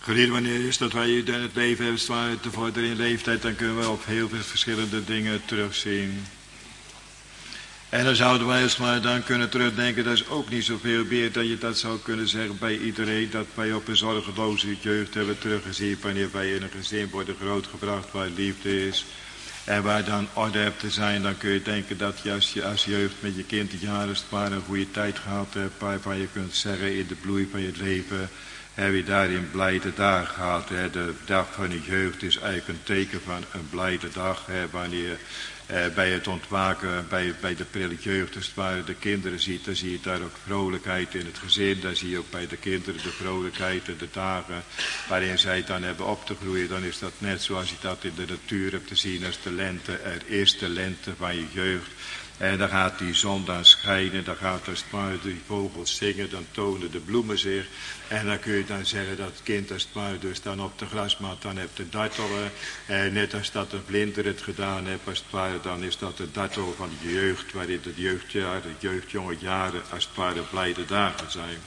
Geliefd, wanneer is dat wij in het leven hebben zwaar te vorderen in leeftijd, dan kunnen we op heel veel verschillende dingen terugzien. En dan zouden wij eens maar dan kunnen terugdenken, dat is ook niet zoveel meer dat je dat zou kunnen zeggen bij iedereen, dat wij op een zorgeloze jeugd hebben teruggezien, wanneer wij in een gezin worden grootgebracht waar liefde is. En waar dan orde hebt te zijn, dan kun je denken dat je als jeugd met je kind de jaren maar een goede tijd gehad hebt, waarvan je kunt zeggen in de bloei van je leven, heb je daarin blijde dagen gehad. Hè. De dag van je jeugd is eigenlijk een teken van een blijde dag, hè, wanneer bij het ontwaken, bij de prille jeugd, dus waar de kinderen ziet, dan zie je daar ook vrolijkheid in het gezin. Dan zie je ook bij de kinderen de vrolijkheid en de dagen waarin zij dan hebben op te groeien. Dan is dat net zoals je dat in de natuur hebt te zien als de lente. Er is de lente van je jeugd. En dan gaat die zon dan schijnen, dan gaat als het ware de vogels zingen, dan tonen de bloemen zich. En dan kun je dan zeggen dat het kind als het ware dus dan op de grasmat dan hebt te dartelen. Net als dat een vlinder het gedaan heeft, als het ware dan is dat de dartel van de jeugd, waarin de jeugdjaren, de jeugdjonge jaren als het ware blijde dagen zijn.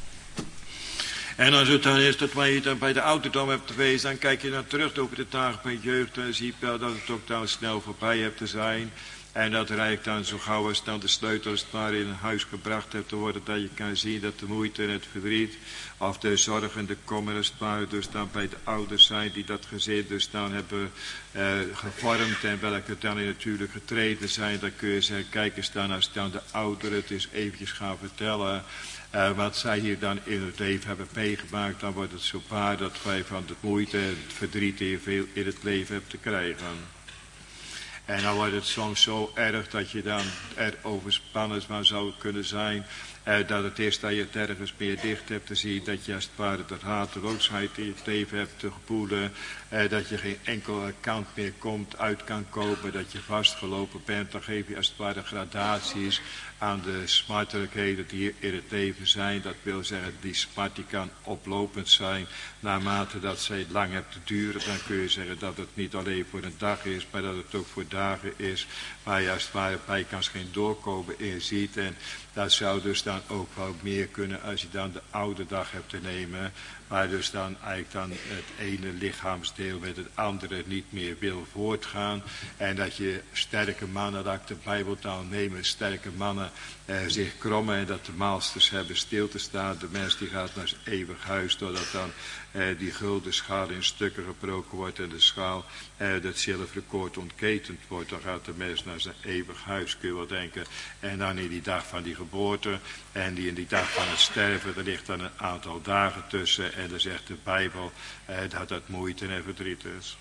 En als het dan is dat waar je dan bij de ouderdom hebt geweest, dan kijk je dan terug over de dagen van je jeugd en zie je wel dat het ook dan snel voorbij hebt te zijn. En dat er eigenlijk dan zo gauw als dan de sleutel als het ware in een huis gebracht hebt te worden, dat je kan zien dat de moeite en het verdriet, of de zorg en de kommer als het ware dus dan bij de ouders zijn die dat gezin dus dan hebben gevormd en welke dan in natuurlijk getreden zijn. Dan kun je zeggen, kijk eens dan als dan de ouderen het eens eventjes gaan vertellen wat zij hier dan in het leven hebben meegemaakt, dan wordt het zo waar dat wij van de moeite en het verdriet heel veel in het leven hebt te krijgen. En dan wordt het soms zo erg dat je dan er overspannen van zou kunnen zijn. Dat het is dat je het ergens meer dicht hebt te zien. Dat je als het ware de hateloosheid in je leven hebt te voelen. Dat je geen enkele kant meer uit kan komen. Dat je vastgelopen bent. Dan geef je als het ware gradaties aan de smartelijkheden die in het leven zijn. Dat wil zeggen, die smart die kan oplopend zijn. Naarmate dat zij lang hebt te duren, dan kun je zeggen dat het niet alleen voor een dag is, maar dat het ook voor dagen is. Waar je als het ware bij kan geen doorkomen in ziet. En dat zou dus dan ook wel meer kunnen als je dan de oude dag hebt te nemen. Maar dus dan eigenlijk dan het ene lichaamsdeel met het andere niet meer wil voortgaan. En dat je sterke mannen, dat ik de Bijbeltaal nemen, sterke mannen zich krommen. En dat de maalsters hebben stil te staan. De mens die gaat naar zijn eeuwig huis, doordat dan die gulden schaal in stukken gebroken wordt. En de schaal, dat zilveren koord ontketend wordt. Dan gaat de mens naar zijn eeuwig huis, kun je wel denken. En dan in die dag van die geboorte en in die dag van het sterven, er ligt dan een aantal dagen tussen. En dan zegt de Bijbel dat dat moeite en verdriet is.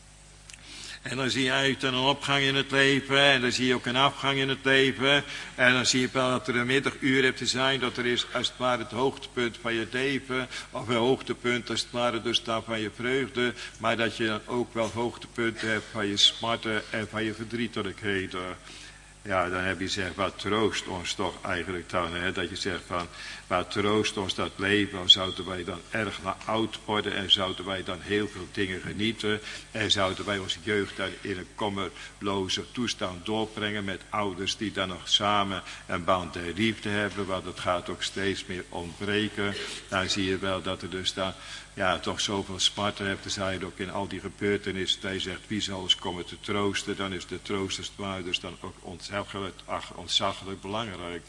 En dan zie je eigenlijk dan een opgang in het leven. En dan zie je ook een afgang in het leven. En dan zie je wel dat er een middaguur hebt te zijn. Dat er is als het ware het hoogtepunt van je leven. Of een hoogtepunt als het ware dus dan van je vreugde. Maar dat je dan ook wel hoogtepunten hebt van je smarten en van je verdrietelijkheden. Ja, dan heb je gezegd, wat troost ons toch eigenlijk dan, hè? Dat je zegt van, wat troost ons dat leven, zouden wij dan erg naar oud worden en zouden wij dan heel veel dingen genieten en zouden wij onze jeugd dan in een kommerloze toestand doorbrengen met ouders die dan nog samen een band der liefde hebben, want het gaat ook steeds meer ontbreken. Dan zie je wel dat er dus dan toch zoveel smarten hebt te zijn, ook in al die gebeurtenissen. Hij zegt, wie zal ons komen te troosten? Dan is de troost als het ware dus dan ook ontzaglijk belangrijk.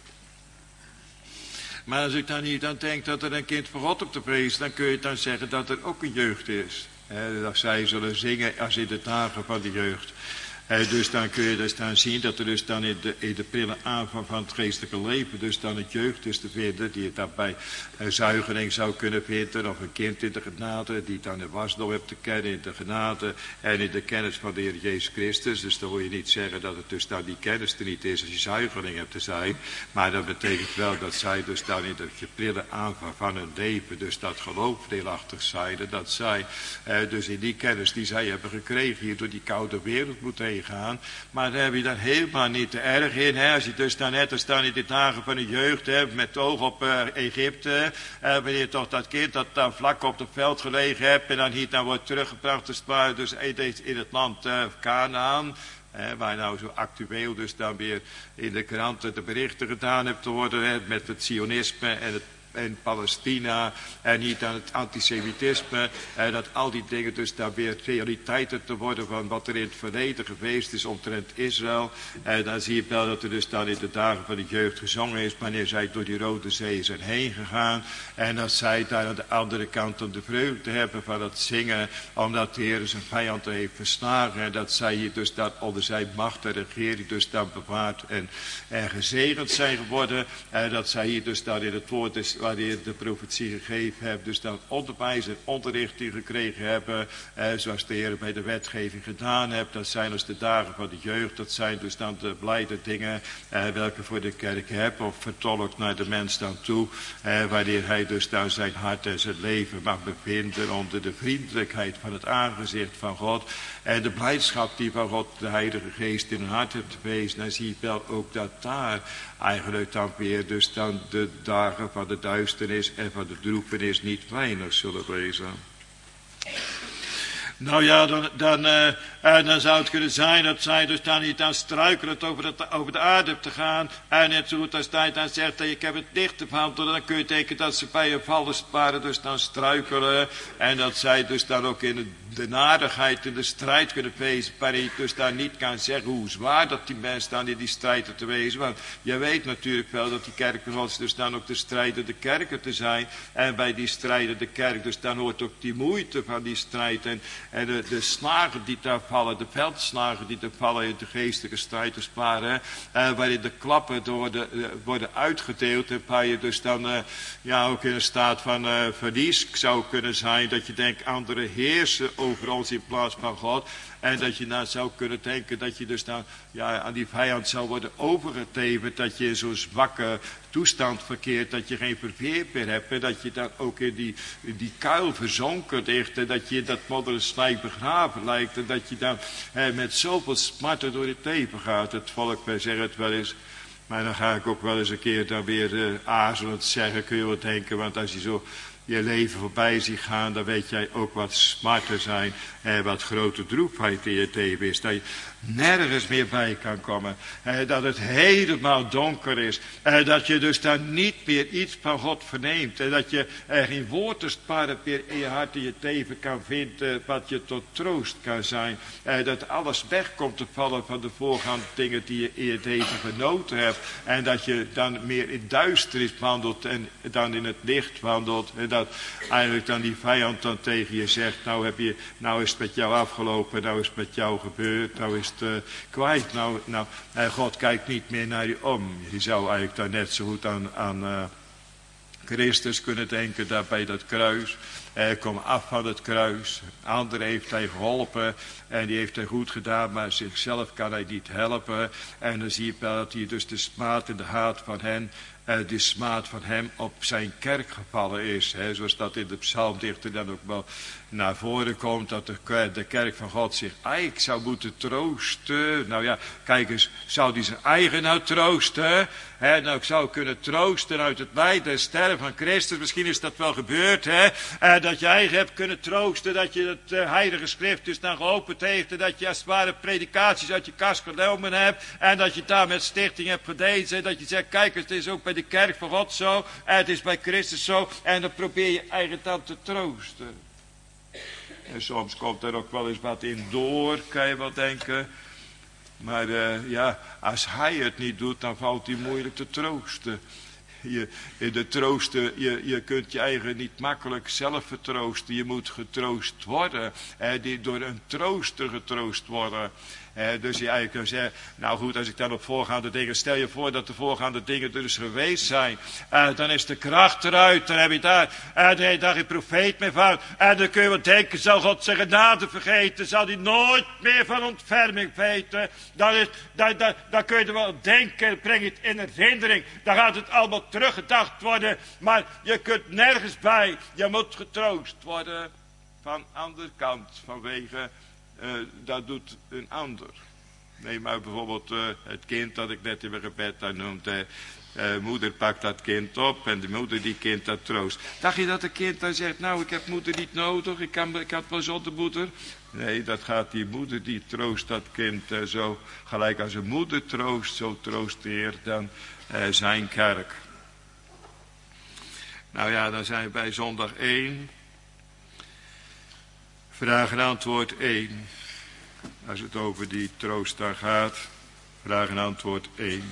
Maar als ik dan hier dan denk dat er een kind van God op de prees, dan kun je dan zeggen dat er ook een jeugd is. Dat zij zullen zingen als in de dagen van de jeugd. Dus dan kun je dus dan zien dat er dus dan in de prille aanvang van het geestelijke leven dus dan het jeugd is te vinden die het dan bij een zuigeling zou kunnen vinden of een kind in de genade die dan de wasdom hebt te kennen in de genade en in de kennis van de Heer Jezus Christus. Dus dan wil je niet zeggen dat het dus dan die kennis er niet is als je zuigeling hebt te zijn, maar dat betekent wel dat zij dus dan in de prille aanvang van hun leven dus dat geloof deelachtig zijn en dat zij dus in die kennis die zij hebben gekregen hier door die koude wereld moeten heen gaan, maar daar heb je dan helemaal niet te erg in. Hè? Als je dus dan net als dan in de dagen van de jeugd hebt, met het oog op Egypte, wanneer toch dat kind dat dan vlak op het veld gelegen hebt en dan hier dan wordt teruggebracht, dus in het land Kanaan. Waar nou zo actueel dus dan weer in de kranten de berichten gedaan hebt te worden met het sionisme en het en Palestina en niet aan het antisemitisme. Dat al die dingen dus daar weer realiteiten te worden van wat er in het verleden geweest is omtrent Israël. Dan zie je wel dat er dus dan in de dagen van de jeugd gezongen is wanneer zij door die Rode Zee zijn heen gegaan. En dat zij daar aan de andere kant om de vreugde hebben van het zingen, omdat de Heer zijn vijanden heeft verslagen. En dat zij hier dus dan onder zijn macht en regering dus dan bewaard en gezegend zijn geworden. En dat zij hier dus dan in het woord is wanneer de profetie gegeven hebben, dus dan onderwijs en onderrichting gekregen hebben. Zoals de Heer bij de wetgeving gedaan heeft. Dat zijn dus de dagen van de jeugd. Dat zijn dus dan de blijde dingen welke voor de kerk hebben. Of vertolkt naar de mens dan toe. Wanneer hij dus dan zijn hart en zijn leven mag bevinden onder de vriendelijkheid van het aangezicht van God. En de blijdschap die van God de Heilige Geest in hun hart heeft geweest. Dan zie je wel ook dat daar eigenlijk dan weer dus dan de dagen van de duisternis en van de droefenis niet weinig zullen wezen. Nou ja, dan zou het kunnen zijn dat zij dus dan niet aan struikelen over de aarde te gaan. En net zo goed als hij dan zegt dat ik heb het licht op hand, dan kun je denken dat ze bij een vallen dus dan struikelen. En dat zij dus dan ook in de nadigheid in de strijd kunnen wezen. Maar je dus daar niet kan zeggen hoe zwaar dat die mensen dan in die strijd te wezen. Want je weet natuurlijk wel dat die kerk van God dus dan ook de strijdende kerken te zijn. En bij die strijdende kerk dus dan hoort ook die moeite van die strijd. En de slagen die daar vallen, de veldslagen die daar vallen in de geestelijke strijdenspaar, waarin de klappen worden uitgedeeld en waar je dus dan ook in een staat van verlies zou kunnen zijn, dat je denkt anderen heersen over ons in plaats van God. En dat je nou zou kunnen denken dat je dus dan aan die vijand zou worden overgegeven. Dat je in zo'n zwakke toestand verkeert. Dat je geen verweer meer hebt. En dat je dan ook in die kuil verzonken ligt. En dat je dat modderende slijk begraven lijkt. En dat je dan met zoveel smarten door het leven gaat. Het volk, wij zeggen het wel eens. Maar dan ga ik ook wel eens een keer dan weer aarzelend zeggen. Kun je wel denken. Want als je zo je leven voorbij ziet gaan, dan weet jij ook wat smarten zijn en wat grote droefheid in je leven is. Dat je nergens meer bij kan komen. Dat het helemaal donker is. Dat je dus dan niet meer iets van God verneemt. En dat je geen woord te sparen meer in je hart in je leven kan vinden wat je tot troost kan zijn. Dat alles weg komt te vallen van de voorgaande dingen die je in je leven genoten hebt. En dat je dan meer in duisternis wandelt en dan in het licht wandelt. En dat eigenlijk dan die vijand dan tegen je zegt, nou is het met jou afgelopen, nou is het met jou gebeurd, nou is het kwijt. God kijkt niet meer naar je om. Je zou eigenlijk dan net zo goed aan Christus kunnen denken, daar bij dat kruis. Kom af van het kruis. Anderen heeft hij geholpen en die heeft hij goed gedaan, maar zichzelf kan hij niet helpen. En dan zie je wel dat hij dus de smaad en de haat van hen, de smaad van hem op zijn kerk gevallen is. Zoals dat in de psalmdichter dan ook wel naar voren komt, dat de kerk van God zich eigenlijk zou moeten troosten. Nou ja, kijk eens, zou die zijn eigen nou troosten? Nou, ik zou kunnen troosten uit het lijden en sterven van Christus. Misschien is dat wel gebeurd, dat je eigen hebt kunnen troosten, dat je het heilige schrift dus dan geopend heeft, en dat je als het ware predikaties uit je kast genomen hebt, en dat je daar met stichting hebt gelezen, en dat je zegt, kijk eens, het is ook bij de kerk van God zo, en het is bij Christus zo, en dan probeer je eigen dan te troosten. En soms komt er ook wel eens wat in door, kan je wel denken. Maar als hij het niet doet, dan valt hij moeilijk te troosten. Je kunt je eigen niet makkelijk zelf vertroosten. Je moet getroost worden. Door een trooster getroost worden. Dus je eigenlijk kan zeggen, nou goed, als ik dan op voorgaande dingen, stel je voor dat de voorgaande dingen dus geweest zijn. Dan is de kracht eruit, dan heb je daar geen profeet meer van. En dan kun je wel denken, zal God zijn genade vergeten, zal hij nooit meer van ontferming weten. Dan kun je er wel denken, breng het in herinnering. Dan gaat het allemaal teruggedacht worden, maar je kunt nergens bij. Je moet getroost worden van de andere kant, vanwege dat doet een ander. Neem maar bijvoorbeeld het kind dat ik net in mijn gebed daar noemde. Moeder pakt dat kind op en de moeder die kind dat troost. Dacht je dat de kind dan zegt, nou ik heb moeder niet nodig, ik had wel zonder moeder. Nee, dat gaat die moeder die troost dat kind zo. Gelijk als een moeder troost, zo troost de Heer dan zijn kerk. Nou ja, dan zijn we bij zondag 1. Vraag en antwoord 1. Als het over die troost daar gaat. Vraag en antwoord 1.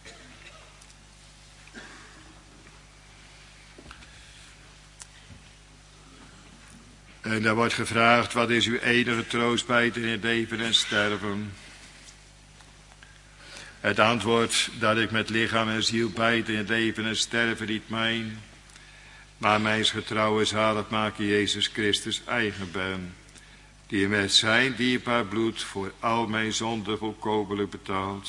En daar wordt gevraagd, wat is uw enige troost bij het in het leven en sterven? Het antwoord dat ik met lichaam en ziel bijt in het leven en sterven niet mijn, maar mijn getrouwe zaligmaker Jezus Christus eigen ben, die met zijn dierbaar bloed voor al mijn zonden volkomenlijk betaald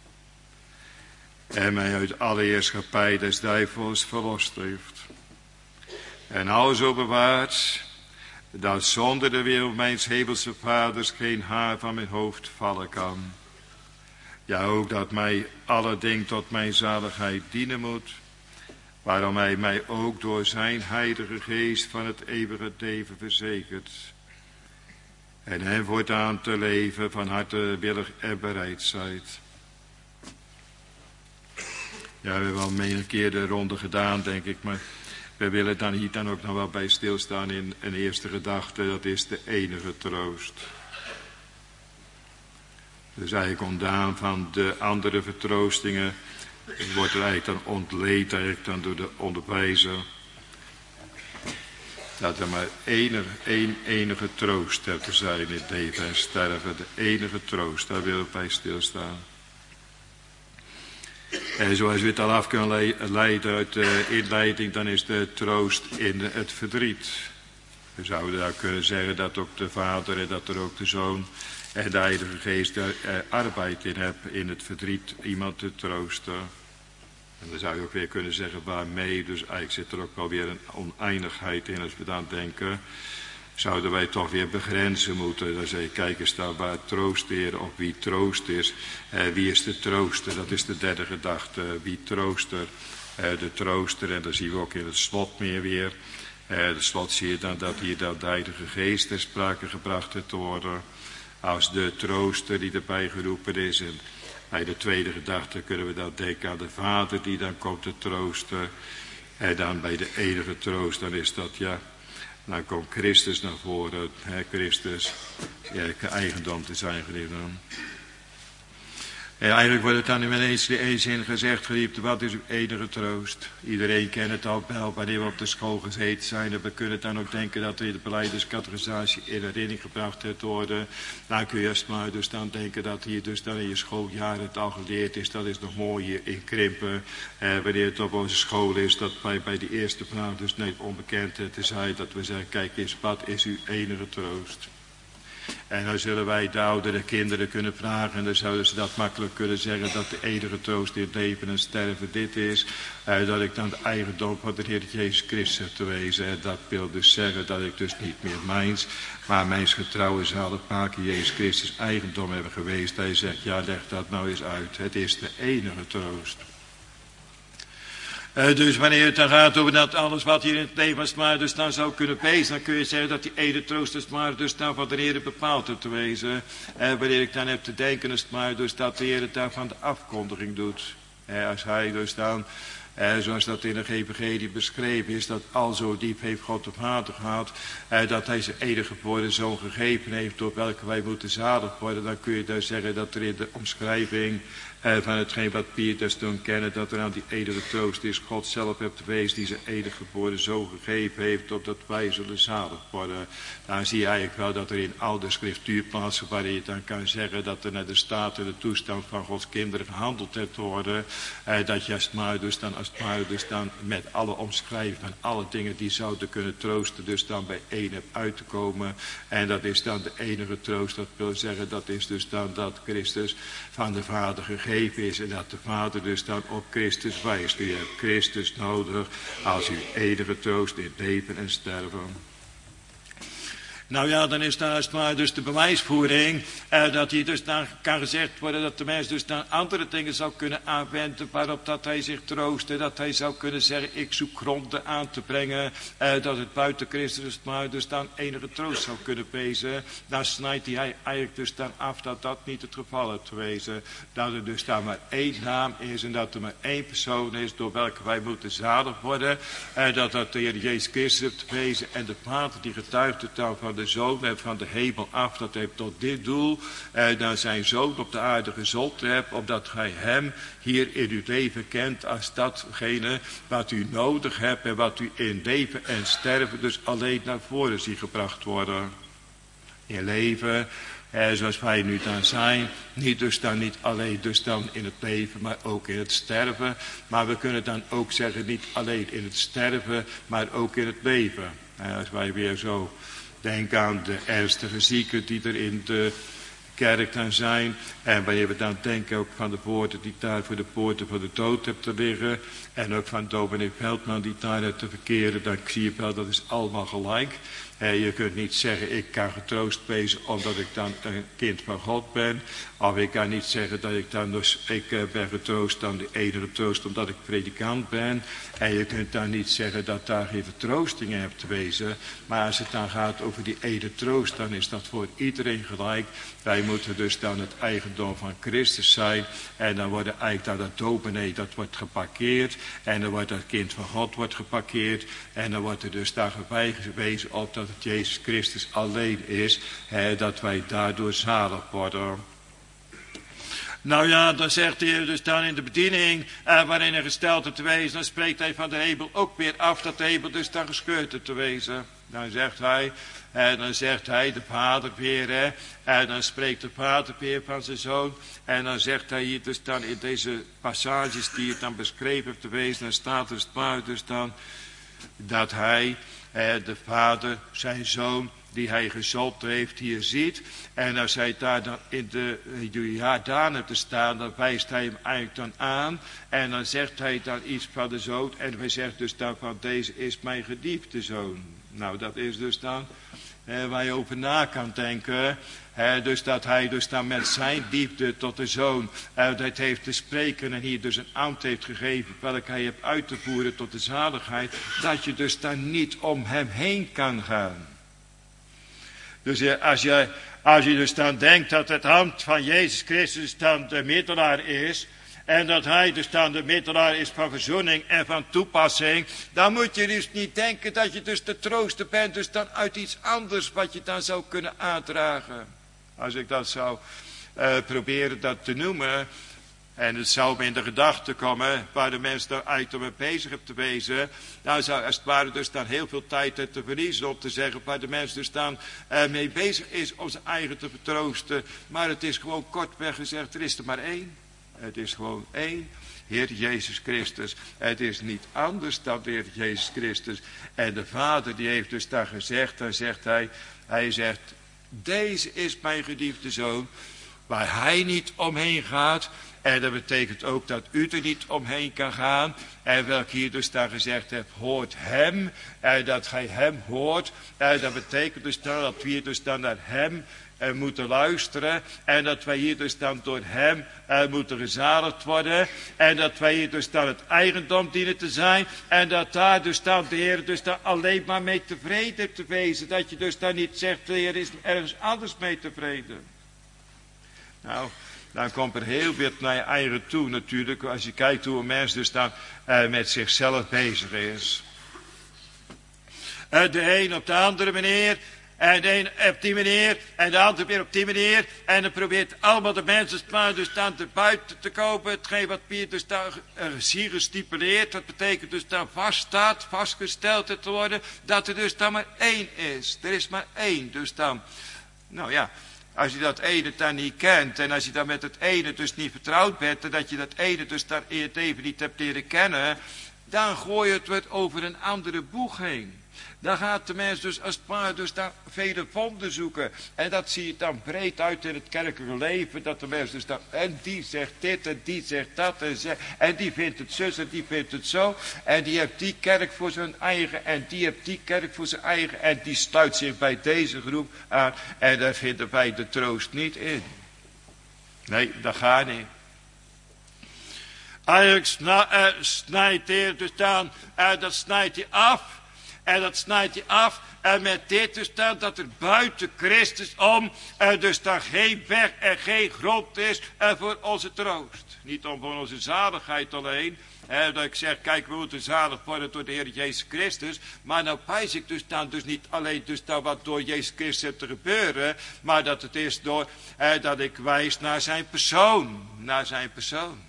en mij uit alle heerschappij des duivels verlost heeft. En alzo bewaard, dat zonder de wil mijns hemelse vaders geen haar van mijn hoofd vallen kan. Ja, ook dat mij alle ding tot mijn zaligheid dienen moet, waarom hij mij ook door zijn heilige geest van het eeuwige leven verzekert. En hem voortaan te leven van harte willig en bereid zijt. Ja, we hebben al menig keer de ronde gedaan, denk ik, maar we willen dan hier dan ook nog wel bij stilstaan in een eerste gedachte, dat is de enige troost. Dus eigenlijk ontdaan van de andere vertroostingen, wordt er eigenlijk dan ontleed eigenlijk dan door de onderwijzer. Dat er maar één enige troost hebt te zijn in het leven en sterven. De enige troost, daar willen we bij stilstaan. En zoals we het al af kunnen leiden uit de inleiding, dan is de troost in het verdriet. We zouden daar kunnen zeggen dat ook de Vader en dat er ook de Zoon en de Heilige Geest er arbeid in hebben in het verdriet iemand te troosten. En dan zou je ook weer kunnen zeggen waarmee, dus eigenlijk zit er ook wel weer een oneindigheid in als we dan denken. Zouden wij toch weer begrenzen moeten. Dan zeg je, kijk eens daar waar troost is of wie troost is. Wie is de trooster? Dat is de derde gedachte. Wie trooster? De trooster. En dan zien we ook in het slot meer weer. Het slot zie je dan dat hier dan de Heilige Geest ter sprake gebracht te worden. Als de trooster die erbij geroepen is. En bij de tweede gedachte kunnen we dan denken aan de Vader die dan komt te troosten. En dan bij de enige troost, dan is dat ja. Dan komt Christus naar voren, Christus, eigendom te zijn geliefden. En eigenlijk wordt het dan in één zin gezegd, geliefden, wat is uw enige troost? Iedereen kent het al wel, wanneer we op de school gezeten zijn. En we kunnen dan ook denken dat er in de beleidingscategorisatie in herinnering gebracht wordt worden. Dan kun je eerst maar dus dan denken dat hier dus dan in je schooljaar het al geleerd is. Dat is nog mooi hier in Krimpen. Wanneer het op onze school is, dat wij bij die eerste vraag dus niet onbekend te zijn. Dat we zeggen, kijk eens, wat is uw enige troost? En dan zullen wij de oudere kinderen kunnen vragen. En dan zouden ze dat makkelijk kunnen zeggen. Dat de enige troost in het leven en sterven dit is. Dat ik dan de eigendom van de Heer Jezus Christus heb te wezen. En dat wil dus zeggen dat ik dus niet meer mijns. Maar mijns getrouwe zaligmaker Jezus Christus eigendom hebben geweest. Hij zegt, ja, leg dat nou eens uit. Het is de enige troost. Dus wanneer het dan gaat over dat alles wat hier in het leven als maar dus dan zou kunnen wezen, dan kun je zeggen dat die ene troost is maar dus dan van de Heer bepaald heeft te wezen. Wanneer ik dan heb te denken is maar dus dat de Heer het daarvan de afkondiging doet. Als hij dus dan, zoals dat in de evangelie beschreven is, dat al zo diep heeft God de Vader gehad, dat hij zijn enige geboren Zoon gegeven heeft door welke wij moeten zalig worden, dan kun je dus zeggen dat er in de omschrijving van hetgeen wat Pieters toen kennen, dat er aan die enige troost is, God zelf hebt wezen die zijn enige geboren Zoon gegeven heeft, opdat wij zullen zalig worden. Dan zie je eigenlijk wel dat er in al de schriftuurplaatsen waarin je dan kan zeggen dat er naar de staat en de toestand van Gods kinderen gehandeld hebt worden, dat je als het ware dus dan met alle omschrijving van alle dingen die zouden kunnen troosten, dus dan bij één hebt uit te komen. En dat is dan de enige troost, dat wil zeggen, dat is dus dan dat Christus van de Vader gegeven is en dat de Vader dus dan op Christus wijst. U hebt Christus nodig als uw enige troost in leven en sterven. Nou ja, dan is daar als het ware dus de bewijsvoering, dat hier dus dan kan gezegd worden dat de mens dus dan andere dingen zou kunnen aanwenden, waarop dat hij zich troostte, dat hij zou kunnen zeggen, ik zoek gronden aan te brengen, dat het buiten Christus maar dus dan enige troost zou kunnen wezen. Dan snijdt hij eigenlijk dus dan af dat dat niet het geval is te wezen, dat er dus dan maar één naam is en dat er maar één persoon is door welke wij moeten zalig worden, dat dat de Heer Jezus Christus te wezen en de Vader die getuigt het dan van de Zoon en van de hemel af, dat heeft tot dit doel, dat zijn Zoon op de aarde gezond hebt, opdat gij hem hier in uw leven kent als datgene wat u nodig hebt en wat u in leven en sterven dus alleen naar voren ziet gebracht worden. In leven, zoals wij nu dan zijn, niet alleen dus dan in het leven, maar ook in het sterven. Maar we kunnen dan ook zeggen, niet alleen in het sterven, maar ook in het leven. Als wij weer zo denken aan de ernstige zieken die er in de kerk dan zijn. En wanneer we dan denken ook van de woorden die daar voor de poorten van de dood hebt te liggen. En ook van dominee Veldman die daar hebt te verkeren. Dan zie je wel, dat is allemaal gelijk. Je kunt niet zeggen, ik kan getroost wezen omdat ik dan een kind van God ben. Of ik kan niet zeggen dat ik dan dus, ik ben getroost dan de enige troost omdat ik predikant ben. En je kunt dan niet zeggen dat daar geen vertroosting in hebt te wezen. Maar als het dan gaat over die ene troost, dan is dat voor iedereen gelijk. Wij moeten dus dan het eigendom van Christus zijn. En dan wordt eigenlijk dan dat dominee, dat wordt geparkeerd. En dan wordt dat kind van God wordt geparkeerd. En dan wordt er dus daar gewezen op dat het Jezus Christus alleen is. Dat wij daardoor zalig worden. Nou ja, dan zegt de Heer dus dan in de bediening, waarin er gesteld is te wezen, dan spreekt hij van de hemel ook weer af dat de hemel dus dan gescheurd is te wezen. Dan zegt hij, de Vader weer, en dan spreekt de Vader weer van zijn Zoon. En dan zegt hij hier dus dan in deze passages die het dan beschreven heeft te wezen, dan staat er maar dus dan dat hij, de Vader, zijn Zoon, die hij gezond heeft, hier ziet. En als hij daar dan in de Jordaan hebt te staan, dan wijst hij hem eigenlijk dan aan. En dan zegt hij dan iets van de Zoon. En hij zegt dus dan van, deze is mijn geliefde Zoon. Nou, dat is dus dan waar je over na kan denken. Dus dat hij dus dan met zijn liefde tot de Zoon dat heeft te spreken en hier dus een ambt heeft gegeven welke hij hebt uit te voeren tot de zaligheid. Dat je dus dan niet om hem heen kan gaan. Dus als je dus dan denkt dat het ambt van Jezus Christus dan de middelaar is. En dat hij dus dan de middelaar is van verzoening en van toepassing. Dan moet je dus niet denken dat je dus de trooster bent. Dus dan uit iets anders wat je dan zou kunnen aandragen. Als ik dat zou proberen dat te noemen. En het zou me in de gedachte komen waar de mens daar eigenlijk mee bezig heeft te wezen. Nou zou als het ware dus dan heel veel tijd te verliezen om te zeggen waar de mens dus dan mee bezig is om zijn eigen te vertroosten. Maar het is gewoon kortweg gezegd, er is er maar één. Het is gewoon één, Heer Jezus Christus. Het is niet anders dan de Heer Jezus Christus. En de Vader die heeft dus daar gezegd, dan zegt hij zegt, deze is mijn geliefde Zoon, waar hij niet omheen gaat. En dat betekent ook dat u er niet omheen kan gaan. En welk hier dus daar gezegd hebt, hoort hem. Dat gij hem hoort. Dat betekent dus dan dat we hier dus dan naar hem moeten luisteren. En dat wij hier dus dan door hem moeten gezaligd worden. En dat wij hier dus dan het eigendom dienen te zijn. En dat daar dus dan de Heer dus dan alleen maar mee tevreden te wezen. Dat je dus dan niet zegt, de Heer is ergens anders mee tevreden. Nou, dan komt er heel wat naar je eigen toe natuurlijk. Als je kijkt hoe een mens dus dan met zichzelf bezig is. De een op de andere manier. En de een op die manier. En de ander weer op die manier. En dan probeert allemaal de mensen dus dan te buiten te kopen. Hetgeen wat hier dus dan zie gestipuleerd. Dat betekent dus dan vaststaat. Vastgesteld te worden. Dat er dus dan maar één is. Er is maar één. Dus dan. Nou ja. Als je dat ene dan niet kent. En als je dan met het ene dus niet vertrouwd bent. En dat je dat ene dus daar in het even niet hebt leren kennen. Dan gooi je het over een andere boeg heen. Dan gaat de mens dus als het ware dus daar vele vonden zoeken. En dat zie je dan breed uit in het kerkelijke leven. Dat de mens dus dan, en die zegt dit en die zegt dat. En die vindt het zus en die vindt het zo. En die heeft die kerk voor zijn eigen. En die heeft die kerk voor zijn eigen. En die sluit zich bij deze groep aan. En daar vinden wij de troost niet in. Nee, dat gaat niet. Eigenlijk snijdt de Heer dus dan, dat snijdt hij af. En dat snijdt hij af. En met dit dus dan, dat er buiten Christus om, dus daar geen weg en geen grond is voor onze troost. Niet om voor onze zaligheid alleen. Dat ik zeg, kijk, we moeten zalig worden door de Heer Jezus Christus. Maar nou pijs ik dus dan, dus niet alleen dus dan wat door Jezus Christus heeft te gebeuren. Maar dat het is door, dat ik wijs naar zijn persoon. Naar zijn persoon.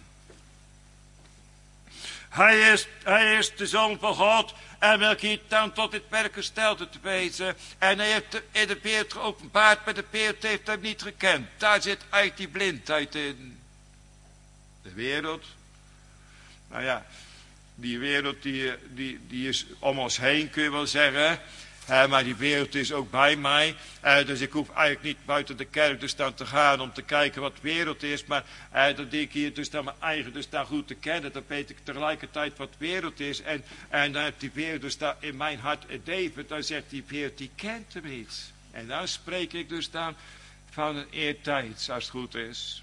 Hij is de Zoon van God. En welke hij dan tot dit werk gesteld te wezen. En hij heeft in de wereld geopenbaard, maar de wereld heeft hem niet gekend. Daar zit eigenlijk die blindheid in. De wereld. Nou ja, die wereld die is om ons heen, kun je wel zeggen. Maar die wereld is ook bij mij. Dus ik hoef eigenlijk niet buiten de kerk dus dan te gaan om te kijken wat wereld is. Maar dat ik hier dus dan mijn eigen dus dan goed te kennen. Dan weet ik tegelijkertijd wat wereld is. En dan heeft die wereld dus dan in mijn hart het leven. Dan zegt die wereld, die kent hem niet. En dan spreek ik dus dan van een eertijds, als het goed is.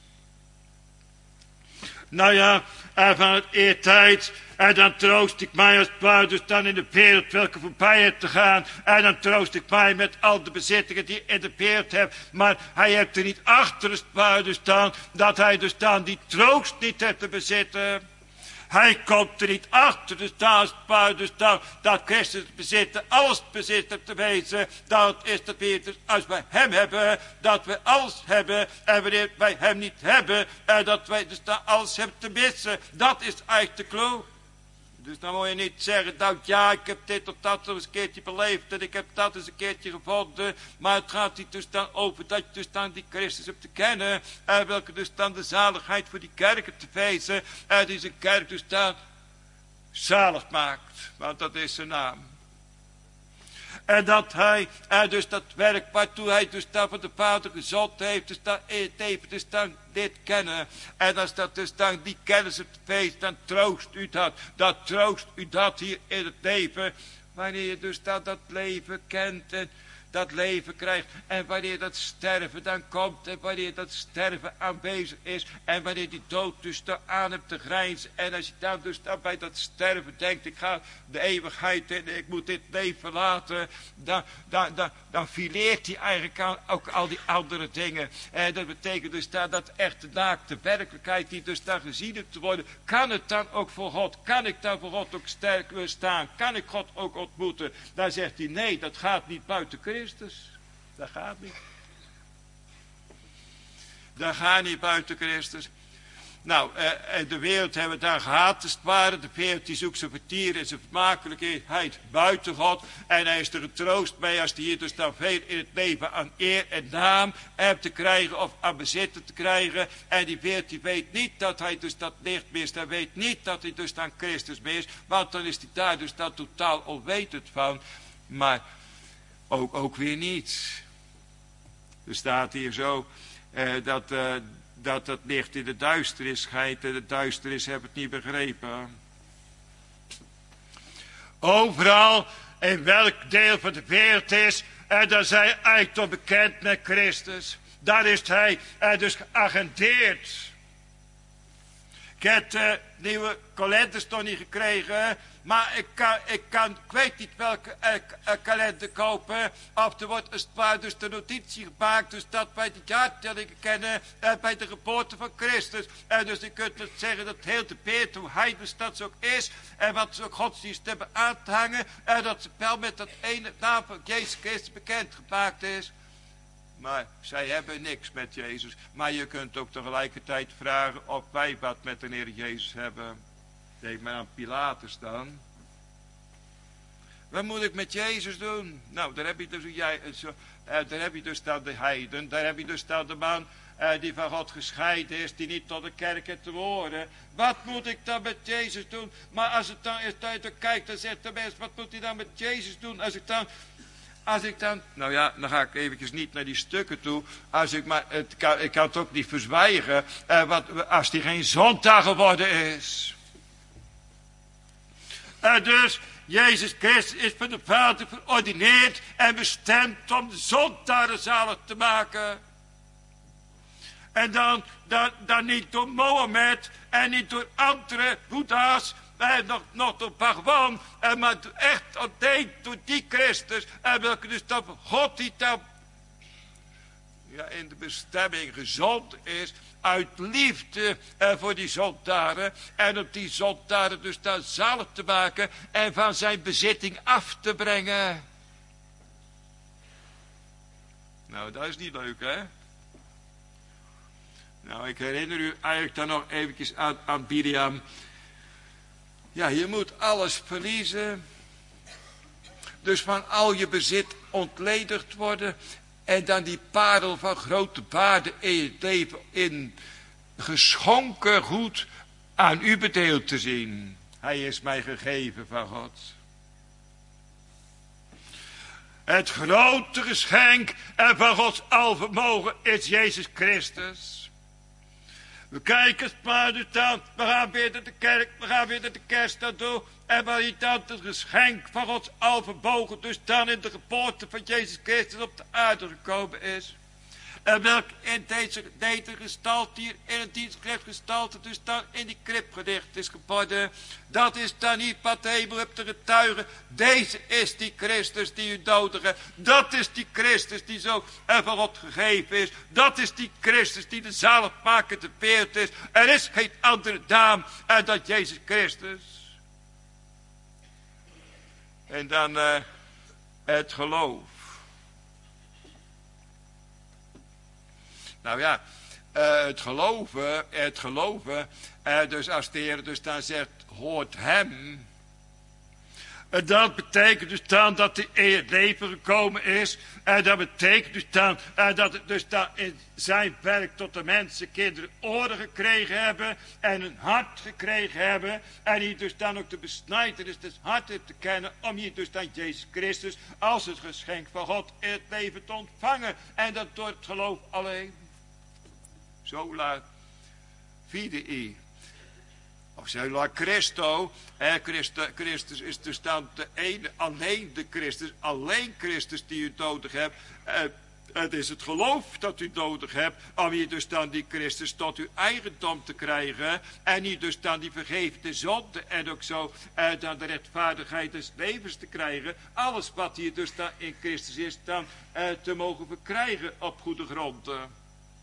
Nou ja, van het eertijd. En dan troost ik mij als het ware dus dan in de wereld welke voorbij heeft te gaan. En dan troost ik mij met al de bezittingen die ik in de wereld heb. Maar hij heeft er niet achter als het ware dus dan, dat hij dus dan die troost niet heeft te bezitten. Hij komt er niet achter, dus daar is het ware dus dan, dat Christus bezitten, alles bezitten te wezen. Dat is dat we dus, als wij hem hebben, dat we alles hebben. En wanneer wij hem niet hebben, dat wij dus dan alles hebben te missen. Dat is eigenlijk de clue. Dus dan moet je niet zeggen, nou ja, ik heb dit of dat eens een keertje beleefd en ik heb dat eens een keertje gevonden. Maar het gaat niet dus dan over dat je dus dan die Christus hebt te kennen. Welke dus dan de zaligheid voor die kerken te wezen. Die zijn kerk dus dan zalig maakt. Want dat is zijn naam. En dat hij, dus dat werk waartoe hij dus dan van de Vader gezond heeft, dus dan even dus dan dit kennen. En als dat dus dan die kennis op de feest, dan troost u dat. Dat troost u dat hier in het leven. Wanneer je dus dat leven kent en dat leven krijgt. En wanneer dat sterven dan komt. En wanneer dat sterven aanwezig is. En wanneer die dood dus daar aan hebt te grijnzen. En als je dan dus dan bij dat sterven denkt. Ik ga de eeuwigheid in. Ik moet dit leven verlaten. Dan fileert hij eigenlijk aan ook al die andere dingen. En dat betekent dus dat echte naakte werkelijkheid die dus daar gezien heeft te worden. Kan het dan ook voor God? Kan ik dan voor God ook sterk staan? Kan ik God ook ontmoeten? Dan zegt hij nee, dat gaat niet buiten Christus. Dat gaat niet. Dat gaat niet buiten Christus. Nou, de wereld hebben we daar gehad, als het ware. De wereld die zoekt zijn vertier en zijn vermakelijkheid buiten God. En hij is er een troost mee als hij hier dus dan veel in het leven aan eer en naam hebt te krijgen of aan bezitten te krijgen. En die wereld die weet niet dat hij dus dat licht mist. Hij weet niet dat hij dus dan Christus mist. Want dan is hij daar dus dan totaal onwetend van. Maar ook weer niet. Er staat hier zo dat licht in de duisternis schijnt en de duisternis hebben het niet begrepen. Overal in welk deel van de wereld is, daar zijn eigenlijk toch bekend met Christus. Daar is hij dus geagendeerd. Ik heb de nieuwe kalenders nog niet gekregen. Maar ik weet niet welke kalender kopen. Of er wordt als het ware dus de notitie gemaakt. Dus dat wij de jaartellingen kennen. Bij de geboorte van Christus. Dus je kunt het zeggen dat heel de wereld, hoe heidens dat ook is. En wat ze ook godsdienst hebben aan te hangen. Dat ze wel met dat ene naam van Jezus Christus bekend gemaakt is. Maar zij hebben niks met Jezus. Maar je kunt ook tegelijkertijd vragen of wij wat met de Heer Jezus hebben. Denk maar aan Pilatus dan. Wat moet ik met Jezus doen? Nou, daar heb je dus Daar heb je dus dan de heiden, daar heb je dus dan de man die van God gescheiden is, die niet tot de kerk heeft te horen. Wat moet ik dan met Jezus doen? Maar als het dan is dat je kijkt, dan zegt de mens, wat moet hij dan met Jezus doen? Als ik dan, nou ja, dan ga ik eventjes niet naar die stukken toe. Ik kan het ook niet verzwijgen, als die geen zondag geworden is. Dus Jezus Christus is van de Vader verordineerd en bestemd om de zondagen zalig te maken. En dan niet door Mohammed en niet door andere Boeddha's, nog door Bhagwan, maar echt alleen door die Christus. En welke dus dan God die dan in de bestemming gezond is, uit liefde voor die zondaren. En op die zondaren dus dan zalig te maken en van zijn bezitting af te brengen. Nou, dat is niet leuk, hè? Nou, ik herinner u eigenlijk dan nog eventjes aan Biliam. Ja, je moet alles verliezen. Dus van al je bezit ontledigd worden. En dan die parel van grote waarde in je leven in geschonken goed aan u bedeeld te zien. Hij is mij gegeven van God. Het grote geschenk en van Gods alvermogen is Jezus Christus. We kijken maar dus dan, we gaan weer naar de kerk, we gaan weer naar de kerst naartoe. En waar hij dan het geschenk van Gods alvermogen dus dan in de geboorte van Jezus Christus op de aarde gekomen is. En welk in deze gestalte hier, in het dienstkrib gestalte, dus dan in die krib gedicht is geboren. Dat is dan niet wat de hemel hebt te getuigen. Deze is die Christus die u nodig hebt. Dat is die Christus die zo van God gegeven is. Dat is die Christus die de zaligmakende wereld is. Er is geen andere naam dan Jezus Christus. En dan het geloof. Nou ja, het geloven, dus als de Heer dus dan zegt, hoort hem. Dat betekent dus dan dat hij in het leven gekomen is. En dat betekent dus dan dat het dus dan in zijn werk tot de mensen, kinderen, oren gekregen hebben. En een hart gekregen hebben. En hier dus dan ook de besnijdenis des harten te kennen. Om hier dus dan Jezus Christus als het geschenk van God in het leven te ontvangen. En dat door het geloof alleen. Sola fidei. Of sola Christo. Christus is dus dan de ene, alleen de Christus. Alleen Christus die u nodig hebt. Het is het geloof dat u nodig hebt. Om hier dus dan die Christus tot uw eigendom te krijgen. En hier dus dan die vergevende zonde. En ook zo dan de rechtvaardigheid des levens te krijgen. Alles wat hier dus dan in Christus is. Dan te mogen verkrijgen op goede gronden.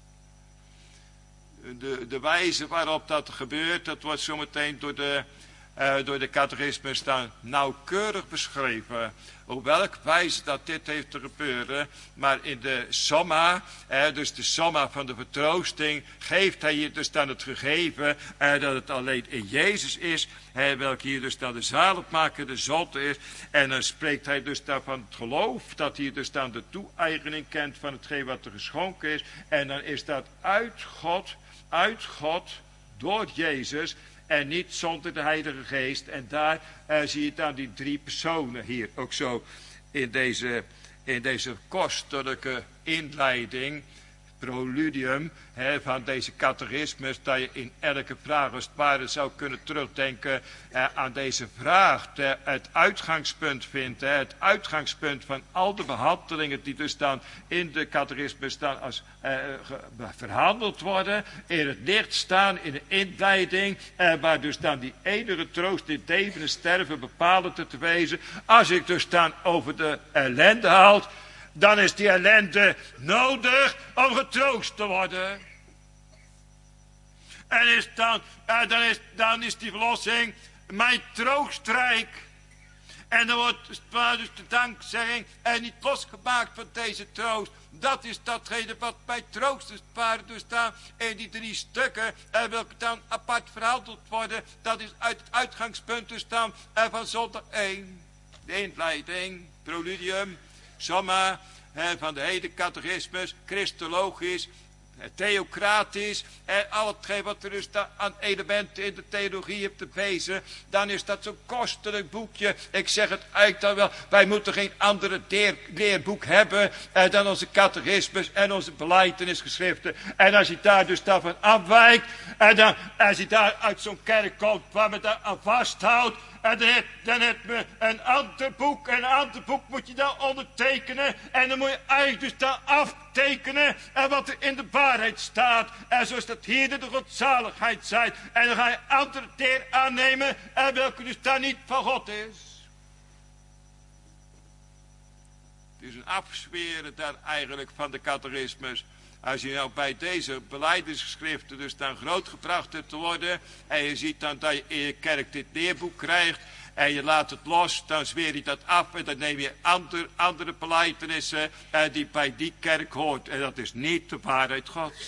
De wijze waarop dat gebeurt, dat wordt zometeen door de catechismus dan nauwkeurig beschreven. Op welke wijze dat dit heeft te gebeuren. Maar in de somma, dus de somma van de vertroosting, geeft hij hier dus dan het gegeven dat het alleen in Jezus is. Welke hier dus dan de zaligmakende zonde is. En dan spreekt hij dus dan van het geloof, dat hier dus dan de toe-eigening kent van hetgeen wat er geschonken is. En dan is dat uit God, door Jezus en niet zonder de Heilige Geest. En daar zie je dan die drie personen hier ook zo in deze kostelijke inleiding, proludium van deze catechismus, dat je in elke vraag als het ware zou kunnen terugdenken aan deze vraag, het uitgangspunt vindt, het uitgangspunt van al de behandelingen die dus dan in de catechismus dan als verhandeld worden, in het licht staan, in de inleiding, waar dus dan die enige troost in leven en sterven bepalend te wezen. Als ik dus dan over de ellende haal, dan is die ellende nodig om getroost te worden. En dan is die verlossing mijn troostrijk. En dan wordt dus de dankzegging en niet losgemaakt van deze troost. Dat is datgene wat bij troost is. Dus dan in die drie stukken welke dan apart verhandeld worden. Dat is uit het uitgangspunt dus dan van zondag 1. De inleiding, proludium, somma van de hele catechismus, christologisch, theocratisch en al hetgeen wat er dus aan elementen in de theologie hebt te bezen, dan is dat zo'n kostelijk boekje. Ik zeg het eigenlijk dan wel, wij moeten geen andere leerboek hebben dan onze catechismus en onze belijdenisgeschriften. En als je daar dus van afwijkt, en dan als je daar uit zo'n kerk komt waar men daar aan vasthoudt, en dan heb je een ander boek. En een ander boek moet je dan ondertekenen. En dan moet je eigenlijk dus daar aftekenen. En wat er in de waarheid staat. En zoals dat hier de godzaligheid zijn. En dan ga je andere leer aannemen. En welke dus daar niet van God is. Het is een afzweren daar eigenlijk van de catechismus. Als je nou bij deze belijdenisgeschriften dus dan grootgebracht hebt te worden. En je ziet dan dat je in je kerk dit leerboek krijgt. En je laat het los, dan zweer je dat af. En dan neem je andere belijdenissen die bij die kerk hoort. En dat is niet de waarheid Gods.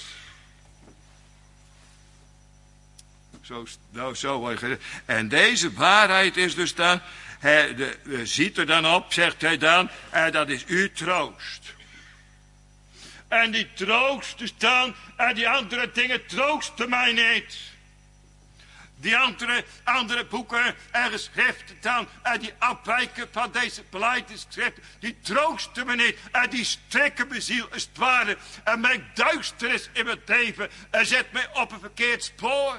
Zo. En deze waarheid is dus dan. Ziet er dan op, zegt hij dan. Dat is uw troost. En die troost dus dan, en die andere dingen troosten mij niet. Die andere boeken en geschriften dan, en die afwijken van deze belijdenisgeschriften, die troosten me niet. En die strikken mijn ziel als het ware. En mijn duisternis in mijn leven en zet mij op een verkeerd spoor.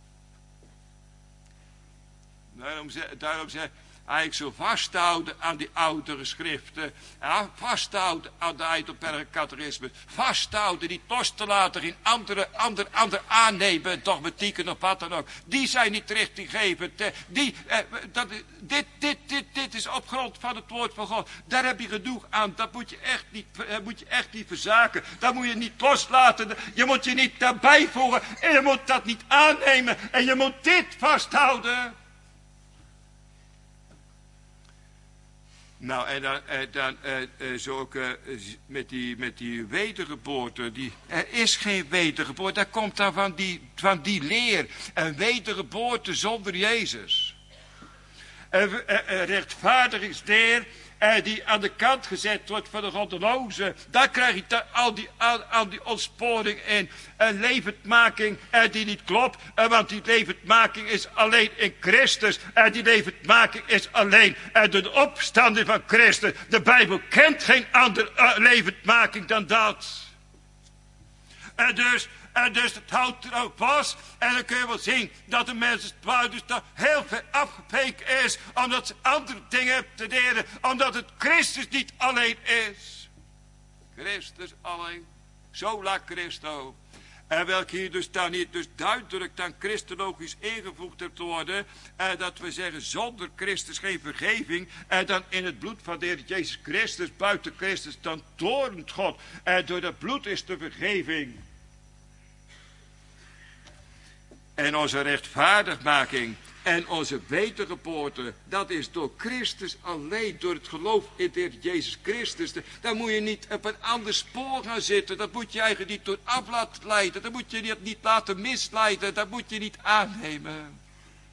Daarom zeg eigenlijk zo vasthouden aan die oude geschriften. Ja, vasthouden aan de Heidelberger catechismus. Vasthouden, die los te laten. Geen andere aannemen, dogmatieken of wat dan ook. Die zijn niet richtinggevend. Dit is op grond van het woord van God. Daar heb je genoeg aan. Dat moet je echt niet verzaken. Dat moet je niet loslaten. Je moet je niet daarbij voegen. En je moet dat niet aannemen. En je moet dit vasthouden. Nou, en dan zo ook met die wedergeboorte. Er is geen wedergeboorte. Dat komt dan van die leer. Een wedergeboorte zonder Jezus. Een rechtvaardigingsleer die aan de kant gezet wordt van de goddeloze. Daar krijg je al die ontsporing in. Een levendmaking die niet klopt. Want die levendmaking is alleen in Christus. Die levendmaking is alleen door de opstanding van Christus. De Bijbel kent geen andere levendmaking dan dat. En dus het houdt er ook vast. En dan kun je wel zien dat de mensen dus daar heel ver afgepeken is. Omdat ze andere dingen hebben te leren. Omdat het Christus niet alleen is. Christus alleen. Sola Christo. En welke hier dus dan niet dus duidelijk dan christologisch ingevoegd hebt te worden. Dat we zeggen zonder Christus geen vergeving. En dan in het bloed van de Heer Jezus Christus. Buiten Christus dan toornt God. En door dat bloed is de vergeving. En onze rechtvaardigmaking en onze wedergeboorte, dat is door Christus alleen, door het geloof in de Heer Jezus Christus. Daar moet je niet op een ander spoor gaan zitten. Dat moet je eigenlijk niet door af laten leiden. Dat moet je niet laten misleiden. Dat moet je niet aannemen.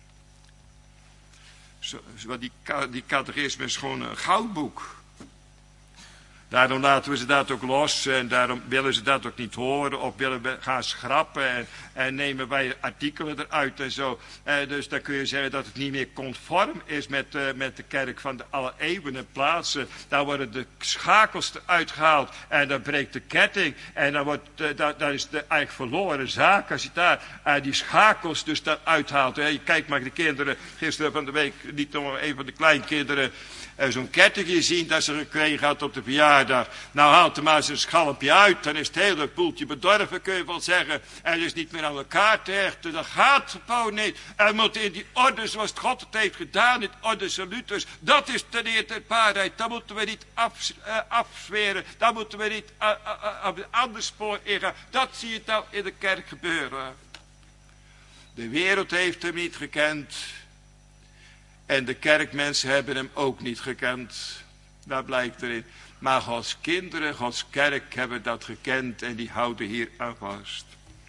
Die catechisme is gewoon een goudboek. Daarom laten we ze dat ook los en daarom willen ze dat ook niet horen of willen we gaan schrappen en nemen wij artikelen eruit en zo. Dus dan kun je zeggen dat het niet meer conform is met de kerk van de alle eeuwen en plaatsen. Dan worden de schakels eruit gehaald en dan breekt de ketting en dan is de eigenlijk verloren zaak als je daar die schakels dus dan uithaalt. Je kijkt maar de kinderen, gisteren van de week liet nog een van de kleinkinderen zo'n kettingje zien dat ze gekregen had op de verjaardag. Nou haalt er maar zijn schalmpje uit. Dan is het hele boeltje bedorven, kun je wel zeggen. En is niet meer aan elkaar te hechten. Dat gaat gewoon niet. En moet in die orde zoals God het heeft gedaan. In de orde saluters. Dat is ten eerste de waarheid. Dat moeten we niet afzweren. Dat moeten we niet op een ander spoor ingaan. Dat zie je nou in de kerk gebeuren. De wereld heeft hem niet gekend. En de kerkmensen hebben hem ook niet gekend. Dat blijkt erin. Maar Gods kinderen, Gods kerk hebben dat gekend en die houden hier aan vast.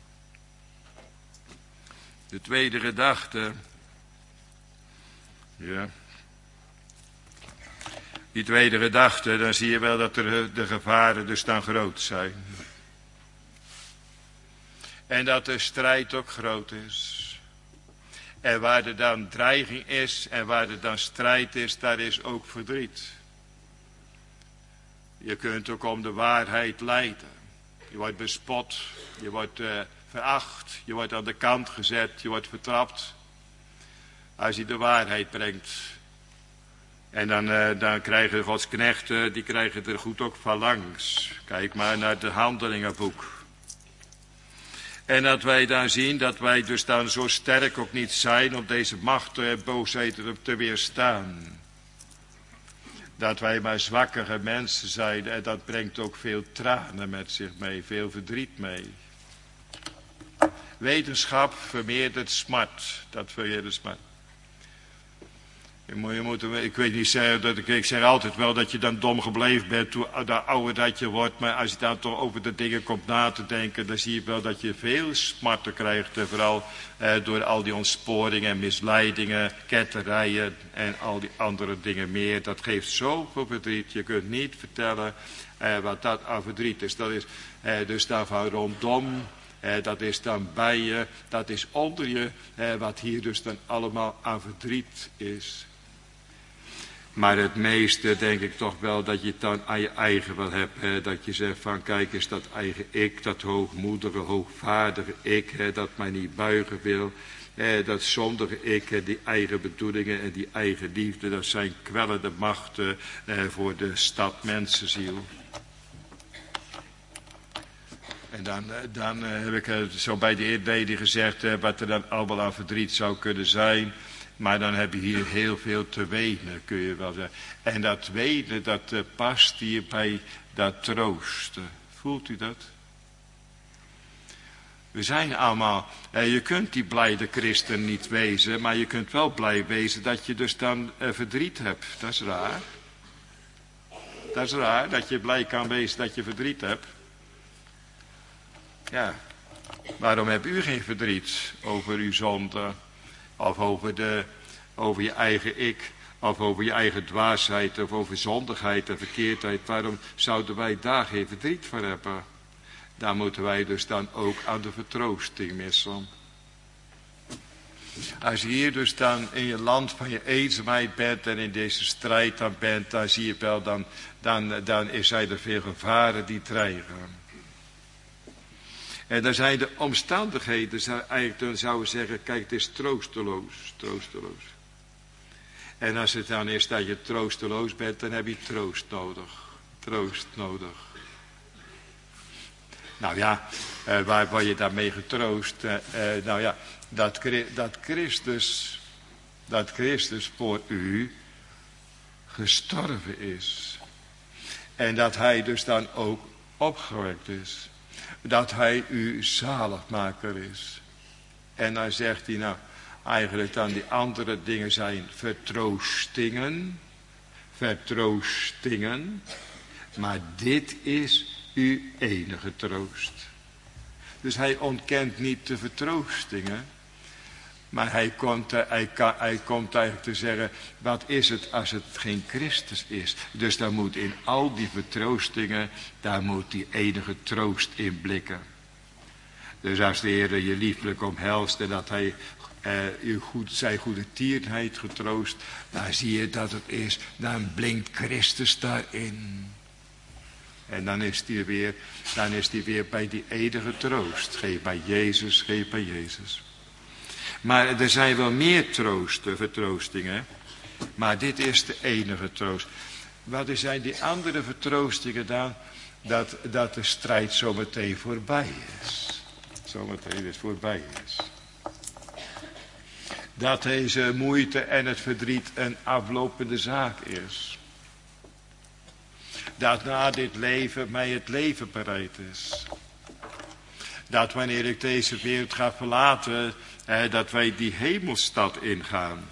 De tweede gedachte. Ja. die tweede gedachte, dan zie je wel dat de gevaren dus dan groot zijn. En dat de strijd ook groot is. En waar er dan dreiging is en waar er dan strijd is, daar is ook verdriet. Je kunt ook om de waarheid lijden. Je wordt bespot, je wordt veracht, je wordt aan de kant gezet, je wordt vertrapt. Als je de waarheid brengt. En dan krijgen Gods knechten, die krijgen er goed ook van langs. Kijk maar naar het Handelingenboek. En dat wij dan zien dat wij dus dan zo sterk ook niet zijn om deze macht en boosheid te weerstaan. Dat wij maar zwakkere mensen zijn en dat brengt ook veel tranen met zich mee, veel verdriet mee. Wetenschap vermeerdert smart, dat vermeerdert smart. Ik weet niet zeggen, ik zeg altijd wel dat je dan dom gebleven bent hoe ouder dat je wordt. Maar als je dan toch over de dingen komt na te denken, dan zie je wel dat je veel smarten krijgt. En vooral door al die ontsporingen en misleidingen, ketterijen en al die andere dingen meer. Dat geeft zoveel verdriet. Je kunt niet vertellen wat dat aan verdriet is. Dat is dus daarvan rondom. Dat is dan bij je, dat is onder je, wat hier dus dan allemaal aan verdriet is. Maar het meeste denk ik toch wel dat je het dan aan je eigen wel hebt. Dat je zegt van kijk eens dat eigen ik, dat hoogmoedige, hoogvaardige ik, dat mij niet buigen wil. Dat zondige ik, die eigen bedoelingen en die eigen liefde, dat zijn kwellende machten voor de stad mensenziel. En dan heb ik zo bij de eerder gezegd wat er dan allemaal aan verdriet zou kunnen zijn. Maar dan heb je hier heel veel te wenen, kun je wel zeggen. En dat wenen, dat past hier bij dat troosten. Voelt u dat? We zijn allemaal, je kunt die blijde christen niet wezen, maar je kunt wel blij wezen dat je dus dan verdriet hebt. Dat is raar. Dat is raar, dat je blij kan wezen dat je verdriet hebt. Ja, waarom hebt u geen verdriet over uw zonde? Of over je eigen ik, of over je eigen dwaasheid, of over zondigheid en verkeerdheid. Waarom zouden wij daar geen verdriet van hebben? Daar moeten wij dus dan ook aan de vertroosting missen. Als je hier dus dan in je land van je eenzaamheid bent en in deze strijd dan bent, dan zie je wel, dan zijn er veel gevaren die dreigen. En dan zijn de omstandigheden, dan zouden we zeggen, kijk, het is troosteloos. En als het dan is dat je troosteloos bent, dan heb je troost nodig. Nou ja, waar word je daarmee getroost? Nou ja, dat Christus voor u gestorven is. En dat hij dus dan ook opgewekt is. Dat hij uw zaligmaker is. En dan zegt hij nou, eigenlijk dan die andere dingen zijn vertroostingen. Maar dit is uw enige troost. Dus hij ontkent niet de vertroostingen. Maar hij komt eigenlijk te zeggen, wat is het als het geen Christus is? Dus dan moet in al die vertroostingen, daar moet die enige troost in blikken. Dus als de Heer je lieflijk omhelst en dat hij zijn goede tierenheid getroost, dan zie je dat het is, dan blinkt Christus daarin. En dan is die weer bij die enige troost. Geef bij Jezus. Maar er zijn wel meer vertroostingen. Maar dit is de enige troost. Wat zijn die andere vertroostingen dan? Dat de strijd zometeen voorbij is. Dat deze moeite en het verdriet een aflopende zaak is. Dat na dit leven mij het leven bereid is. Dat wanneer ik deze wereld ga verlaten, dat wij die hemelstad ingaan.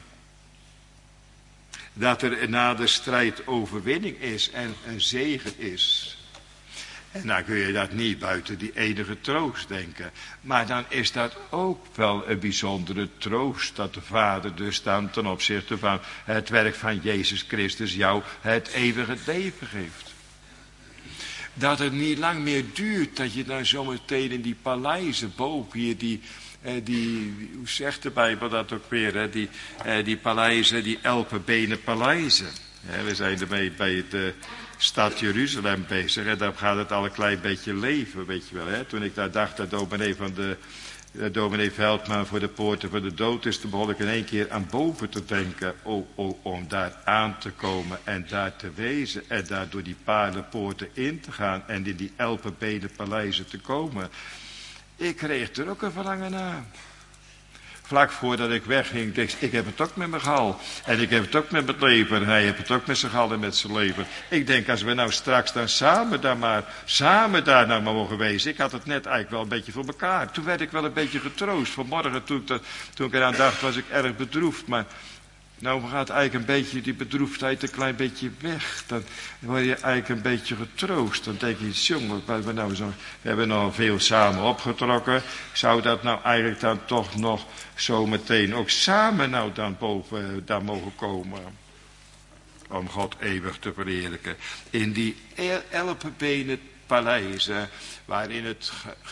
Dat er na de strijd overwinning is en een zegen is. En dan kun je dat niet buiten die enige troost denken. Maar dan is dat ook wel een bijzondere troost dat de Vader dus dan ten opzichte van het werk van Jezus Christus jou het eeuwige leven geeft. Dat het niet lang meer duurt dat je dan zometeen in die paleizen boven hier, hoe zegt de Bijbel dat ook weer, hè? Die paleizen, die elpenbenen paleizen. We zijn ermee bij de stad Jeruzalem bezig en daar gaat het al een klein beetje leven, weet je wel. Hè? Toen ik daar dacht dat dominee Veldman voor de poorten van de dood is, toen begon ik in één keer aan boven te denken, om daar aan te komen en daar te wezen en daar door die paardenpoorten in te gaan en in die elpenbenen paleizen te komen. Ik kreeg er ook een verlangen naar. Vlak voordat ik wegging, dacht ik heb het ook met mijn gal. En ik heb het ook met mijn lever. En hij heeft het ook met zijn gal en met zijn lever. Ik denk, als we nou straks dan samen daar nou maar mogen wezen. Ik had het net eigenlijk wel een beetje voor elkaar. Toen werd ik wel een beetje getroost. Vanmorgen toen ik eraan dacht, was ik erg bedroefd. Maar nou gaat eigenlijk een beetje die bedroefdheid een klein beetje weg. Dan word je eigenlijk een beetje getroost. Dan denk je, jongen, we hebben nou veel samen opgetrokken. Zou dat nou eigenlijk dan toch nog zo meteen ook samen nou dan boven daar mogen komen? Om God eeuwig te verheerlijken. In die elpenbenen paleizen, waarin het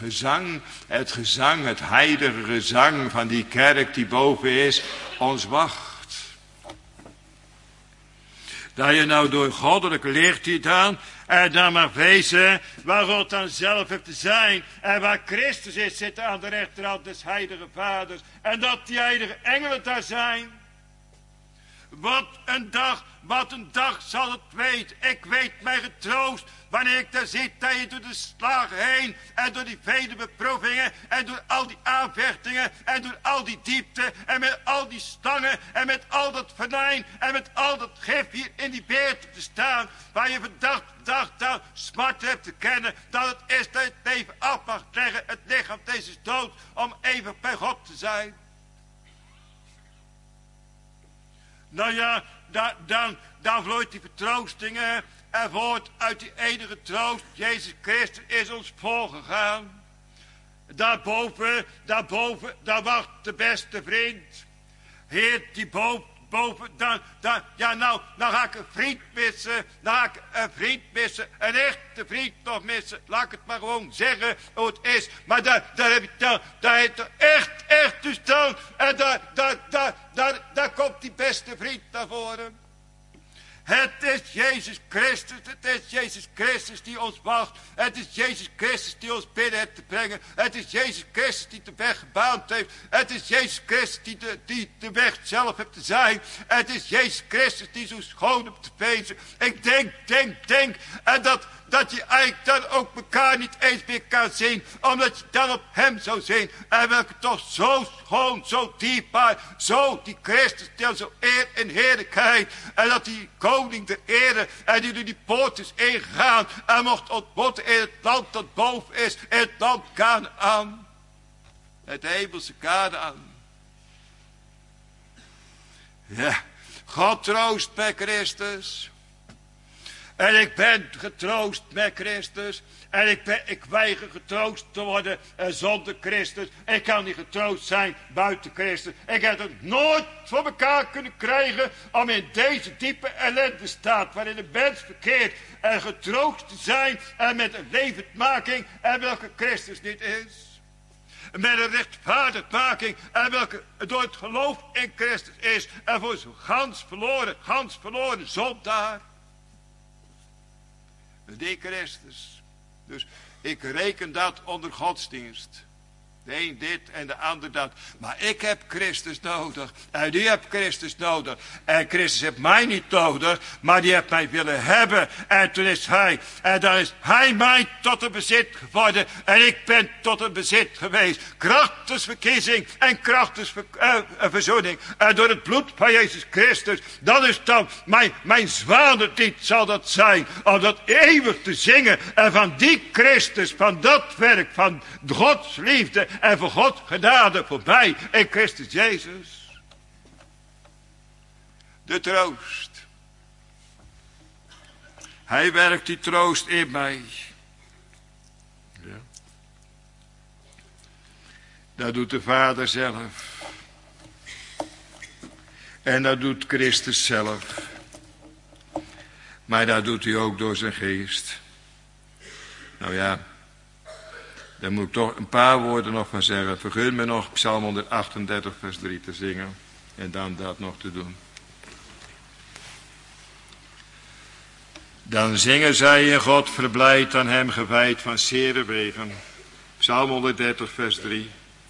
heilige gezang van die kerk die boven is, ons wacht. Dat je nou door goddelijk licht hier dan, en dan mag wezen waar God dan zelf heeft te zijn. En waar Christus is, zit aan de rechterhand des heilige vaders. En dat die heilige engelen daar zijn. Wat een dag zal het weten. Ik weet mij getroost wanneer ik daar zit, dat je door de slagen heen en door die vele beproevingen en door al die aanvechtingen en door al die diepte en met al die stangen en met al dat venijn en met al dat gif hier in die beerte te staan, waar je verdacht dan smart hebt te kennen, dat het is dat je het leven af mag leggen, het lichaam deze is dood, om even bij God te zijn. Nou ja, dan vloeit die vertroostingen en voort uit die enige troost. Jezus Christus is ons voorgegaan. Daarboven, daar wacht de beste vriend. Heer, die boven, dan ga ik een vriend missen. Een echte vriend nog missen. Laat ik het maar gewoon zeggen hoe het is. Maar daar heb je dan, daar heeft er echt dus dan. En daar komt die beste vriend naar voren. Het is Jezus Christus die ons wacht. Het is Jezus Christus die ons binnen heeft te brengen. Het is Jezus Christus die de weg gebaand heeft. Het is Jezus Christus die de weg zelf heeft te zijn. Het is Jezus Christus die zo schoon op te wezen. Ik denk. En dat je eigenlijk dan ook elkaar niet eens meer kan zien. Omdat je dan op hem zou zien. En welke toch zo schoon, zo dierbaar. Zo die Christus die zo eer en heerlijkheid. En dat die koning de ere. En die door die poort is ingegaan. En mocht ontmoeten in het land dat boven is. In het land Kanaan. Het hemelse Kanaan. Ja, God troost bij Christus. En ik ben getroost met Christus. En ik weiger getroost te worden zonder Christus. Ik kan niet getroost zijn buiten Christus. Ik heb het nooit voor elkaar kunnen krijgen om in deze diepe ellende staat waarin de mens verkeert en getroost te zijn en met een levendmaking en welke Christus niet is. Met een rechtvaardigmaking en welke door het geloof in Christus is en voor zo'n gans verloren zondaar. Die Christus. Dus ik reken dat onder godsdienst. De een dit en de ander dat. Maar ik heb Christus nodig. En u hebt Christus nodig. En Christus heeft mij niet nodig. Maar die heeft mij willen hebben. En toen is hij. En dan is hij mij tot een bezit geworden. En ik ben tot een bezit geweest. Krachtens verkiezing. En krachtens verzoening. En door het bloed van Jezus Christus. Dat is dan mijn zwanenlied zal dat zijn. Om dat eeuwig te zingen. En van die Christus. Van dat werk. Van Gods liefde. En voor God genade voorbij in Christus Jezus. De troost. Hij werkt die troost in mij. Ja. Dat doet de Vader zelf. En dat doet Christus zelf. Maar dat doet hij ook door zijn geest. Nou ja, daar moet ik toch een paar woorden nog van zeggen. Vergun me nog Psalm 138 vers 3 te zingen. En dan dat nog te doen. Dan zingen zij in God verblijd aan hem gewijd van zere wegen. Psalm 130 vers 3.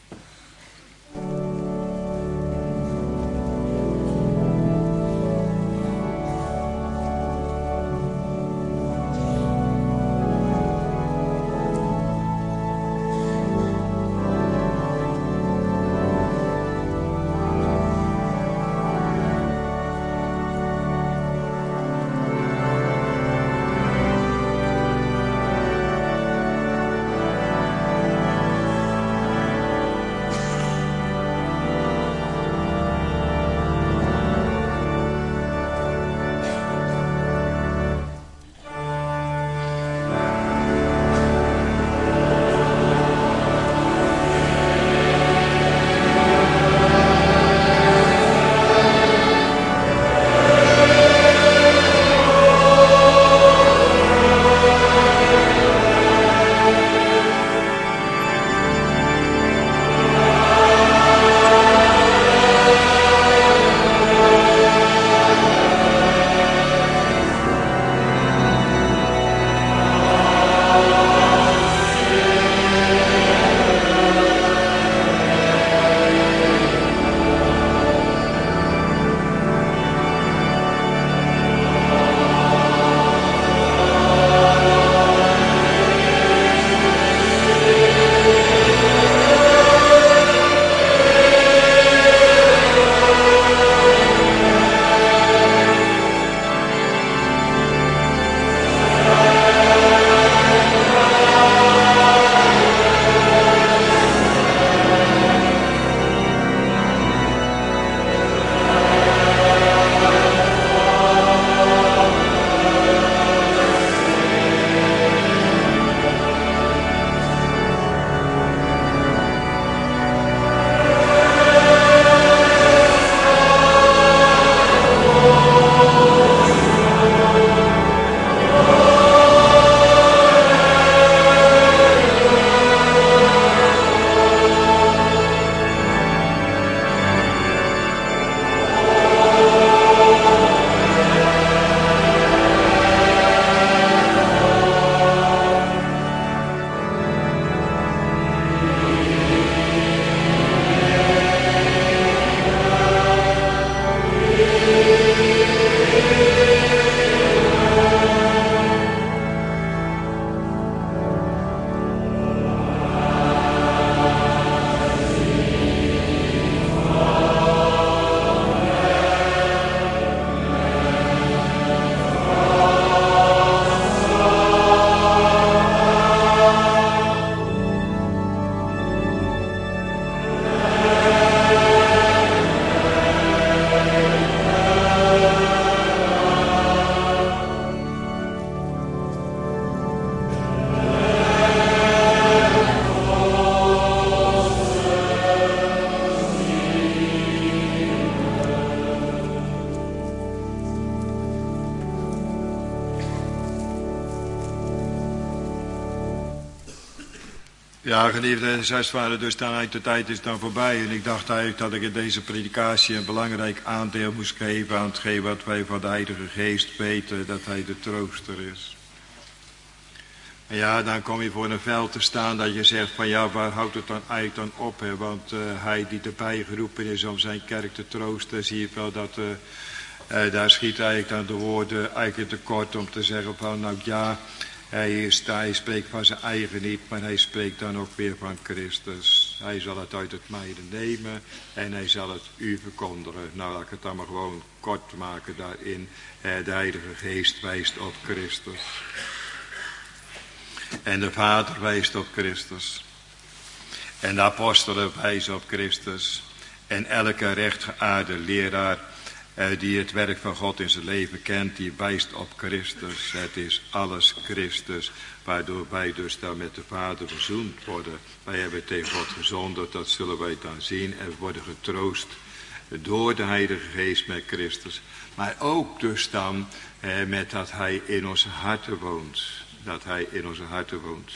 Ja, geliefde zesvader, dus dan de tijd is dan voorbij. En ik dacht eigenlijk dat ik in deze predikatie een belangrijk aandeel moest geven aan hetgeen wat wij van de Heilige Geest weten, dat hij de trooster is. En ja, dan kom je voor een veld te staan dat je zegt van ja, waar houdt het dan eigenlijk dan op? Hè? Want hij die erbij geroepen is om zijn kerk te troosten, zie je wel dat daar schiet eigenlijk dan de woorden eigenlijk tekort om te zeggen van nou ja, hij spreekt van zijn eigen niet, maar hij spreekt dan ook weer van Christus. Hij zal het uit het mijden nemen en hij zal het u verkondigen. Nou, laat ik het dan maar gewoon kort maken daarin. De Heilige Geest wijst op Christus. En de Vader wijst op Christus. En de apostelen wijzen op Christus. En elke rechtgeaarde leraar die het werk van God in zijn leven kent, die wijst op Christus. Het is alles Christus, waardoor wij dus dan met de Vader verzoend worden. Wij hebben tegen God gezondigd, dat zullen wij dan zien en worden getroost door de Heilige Geest met Christus. Maar ook dus dan met dat Hij in onze harten woont. Dat Hij in onze harten woont.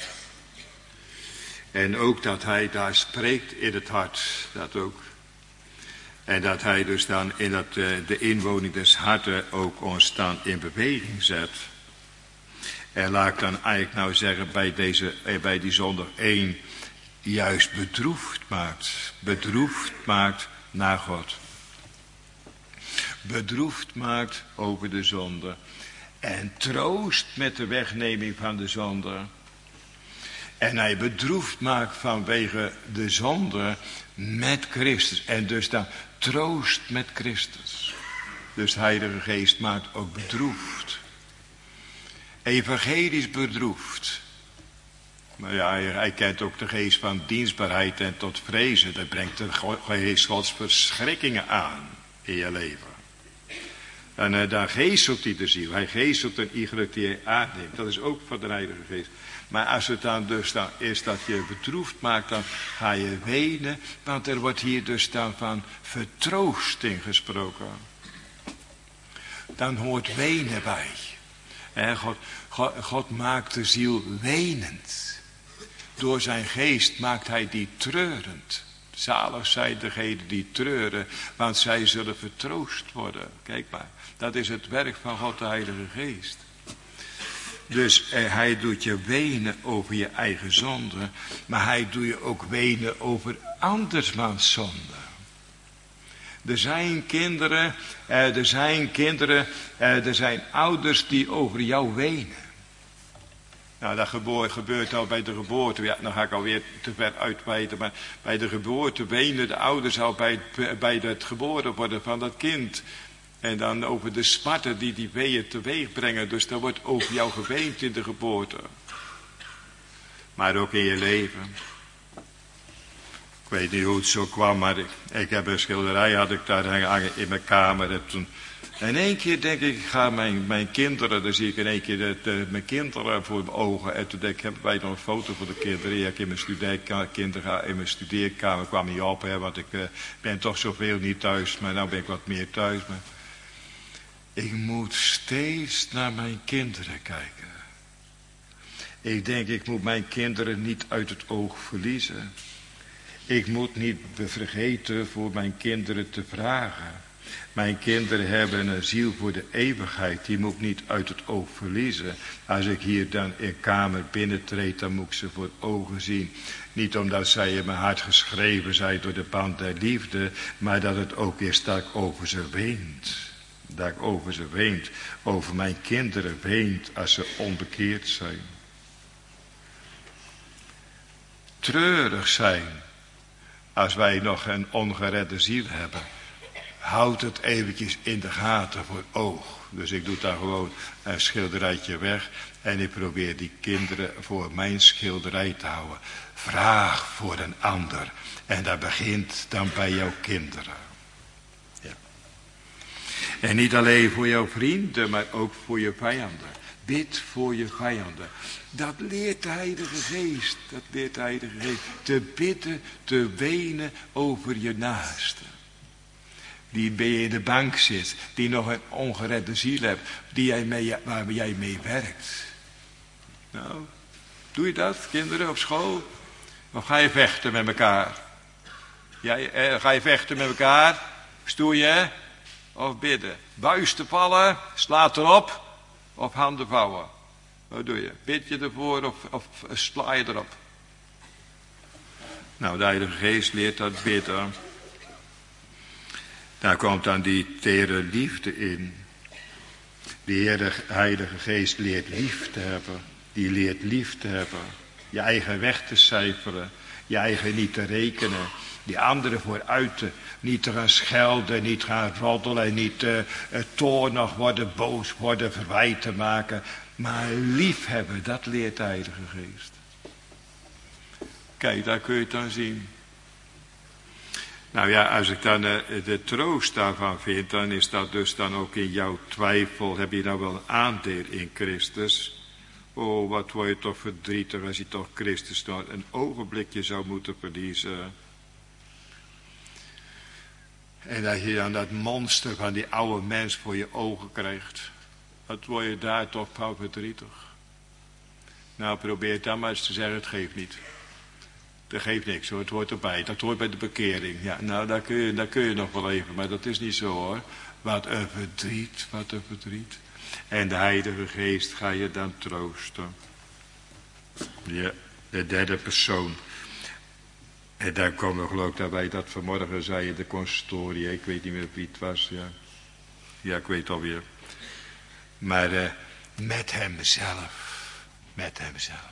En ook dat Hij daar spreekt in het hart, dat ook. En dat Hij dus dan in dat, de inwoning des harten ook ons dan in beweging zet. En laat ik dan eigenlijk nou zeggen bij die zondag 1 juist bedroefd maakt naar God. Bedroefd maakt over de zonde. En troost met de wegneming van de zonde. En hij bedroefd maakt vanwege de zonde met Christus. En dus dan troost met Christus. Dus de Heilige Geest maakt ook bedroefd. Evangelisch bedroefd. Maar ja, hij kent ook de geest van dienstbaarheid en tot vrezen. Dat brengt de geest Gods verschrikkingen aan in je leven. En dan geestelt hij de ziel. Hij geestelt een iegelijk die hij aanneemt. Dat is ook van de Heilige Geest. Maar als het dan dus dan is dat je bedroefd maakt, dan ga je wenen. Want er wordt hier dus dan van vertroosting gesproken. Dan hoort wenen bij. En God maakt de ziel wenend. Door zijn geest maakt hij die treurend. Zalig zijn degenen die treuren, want zij zullen vertroost worden. Kijk maar, dat is het werk van God de Heilige Geest. Dus hij doet je wenen over je eigen zonde, maar hij doet je ook wenen over andersmans zonde. Er zijn ouders die over jou wenen. Nou, dat gebeurt al bij de geboorte. Ja, dan ga ik alweer te ver uitweiden. Maar bij de geboorte wenen de ouders al bij het geboren worden van dat kind. En dan over de smarten die weeën teweeg brengen. Dus daar wordt over jou geweend in de geboorte. Maar ook in je leven. Ik weet niet hoe het zo kwam, maar ik heb een schilderij had ik daar hangen in mijn kamer. En toen, in één keer denk ik ga mijn kinderen, dan zie ik in één keer mijn kinderen voor mijn ogen. En toen denk ik, hebben wij nog een foto van de kinderen. Ja, ik in mijn studeerkamer kwam niet op, want ik ben toch zoveel niet thuis. Maar nu ben ik wat meer thuis. Maar ik moet steeds naar mijn kinderen kijken. Ik denk, ik moet mijn kinderen niet uit het oog verliezen. Ik moet niet vergeten voor mijn kinderen te vragen. Mijn kinderen hebben een ziel voor de eeuwigheid. Die moet ik niet uit het oog verliezen. Als ik hier dan in kamer binnentreed, dan moet ik ze voor ogen zien. Niet omdat zij in mijn hart geschreven zijn door de band der liefde. Maar dat het ook is dat ik over ze weent. Dat ik over ze weent. Over mijn kinderen weent als ze onbekeerd zijn. Treurig zijn. Als wij nog een ongeredde ziel hebben. Houd het eventjes in de gaten voor oog. Dus ik doe daar gewoon een schilderijtje weg. En ik probeer die kinderen voor mijn schilderij te houden. Vraag voor een ander. En dat begint dan bij jouw kinderen. Ja. En niet alleen voor jouw vrienden, maar ook voor je vijanden. Bid voor je vijanden. Dat leert de Heilige Geest. Dat leert de Heilige Geest. Te bidden, te wenen over je naaste. Die bij je in de bank zit. Die nog een ongeredde ziel hebt. Waar jij mee werkt. Nou, doe je dat, kinderen, op school? Of ga je vechten met elkaar? Ga je vechten met elkaar? Stoeien? Of bidden? Buisten vallen? Slaat erop? Of handen vouwen? Wat doe je? Bid je ervoor of sla je erop? Nou, de Heilige Geest leert dat bidden. Daar komt dan die tere liefde in. De Heilige Geest leert lief te hebben. Die leert lief te hebben. Je eigen weg te cijferen. Je eigen niet te rekenen. Die anderen vooruit niet te gaan schelden. Niet gaan roddelen. Niet toornig worden. Boos worden. Verwijten maken. Maar lief hebben. Dat leert de Heilige Geest. Kijk, daar kun je het dan zien. Nou ja, als ik dan de troost daarvan vind, dan is dat dus dan ook in jouw twijfel. Heb je nou wel een aandeel in Christus? Oh, wat word je toch verdrietig als je toch Christus nog een ogenblikje zou moeten verliezen. En dat je dan dat monster van die oude mens voor je ogen krijgt. Wat word je daar toch van verdrietig. Nou, probeer dan maar eens te zeggen, het geeft niet. Dat geeft niks hoor, het hoort erbij. Dat hoort bij de bekering. Ja, nou, daar kun je nog wel even, maar dat is niet zo hoor. Wat een verdriet, wat een verdriet. En de Heilige Geest ga je dan troosten. Ja, de derde persoon. En dan komen we geloof ik daarbij dat vanmorgen zei je de consistorie. Ik weet niet meer wie het was, ja. Ja, ik weet alweer. Maar met hemzelf. Met hemzelf.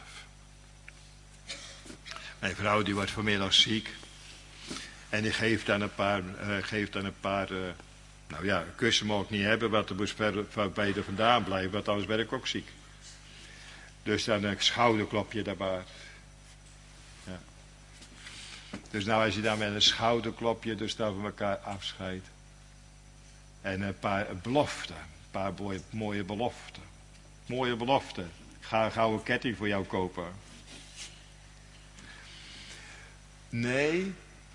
Mijn vrouw die wordt vanmiddag ziek. En die geeft dan een paar, nou ja, een kussen mag ik niet hebben, want er moest bij de vandaan blijven, want anders ben ik ook ziek. Dus dan een schouderklopje daarbij. Ja. Dus nou als je dan met een schouderklopje dus dan van elkaar afscheidt. En een paar beloften, een paar mooie beloften. Mooie beloften. Ik ga een gouden ketting voor jou kopen. Nee,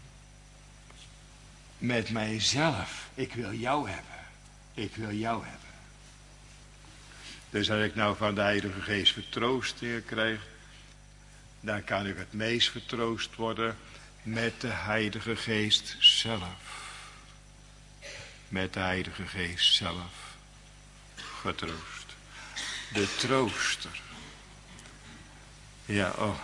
met mijzelf. Ik wil jou hebben. Ik wil jou hebben. Dus als ik nou van de Heilige Geest vertroostingen krijg, dan kan ik het meest vertroost worden met de Heilige Geest zelf. Met de Heilige Geest zelf. Getroost. De trooster. Ja, oh.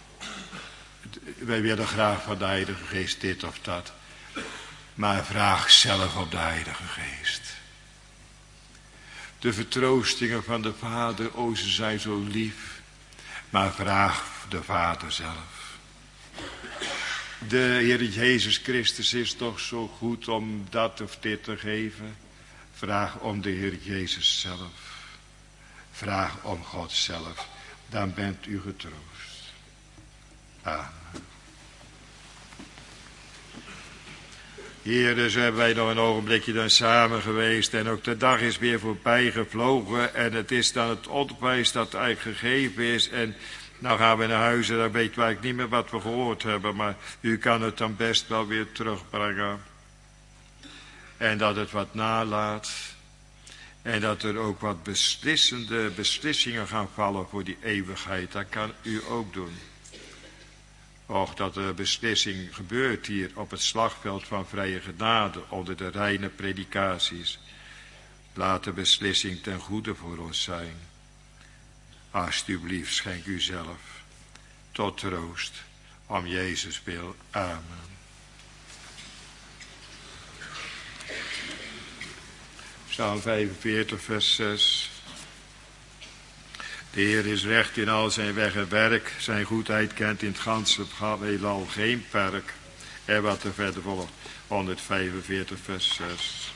Wij willen graag van de Heilige Geest dit of dat. Maar vraag zelf op de Heilige Geest. De vertroostingen van de Vader, o ze zijn zo lief. Maar vraag de Vader zelf. De Heer Jezus Christus is toch zo goed om dat of dit te geven. Vraag om de Heer Jezus zelf. Vraag om God zelf. Dan bent u getroost. Amen. Heer, dus hebben wij nog een ogenblikje dan samen geweest. En ook de dag is weer voorbij gevlogen. En het is dan het onderwijs dat eigenlijk gegeven is. En nou gaan we naar huis en dan weet ik eigenlijk niet meer wat we gehoord hebben. Maar u kan het dan best wel weer terugbrengen. En dat het wat nalaat. En dat er ook wat beslissende beslissingen gaan vallen voor die eeuwigheid. Dat kan u ook doen. Och, dat de beslissing gebeurt hier op het slagveld van vrije genade onder de reine predikaties. Laat de beslissing ten goede voor ons zijn. Alsjeblieft, schenk u zelf tot troost om Jezus wil. Amen. Psalm 45, vers 6. De Heer is recht in al zijn weg en werk. Zijn goedheid kent in het ganse heelal geen perk. En wat er verder volgt. 145 vers 6.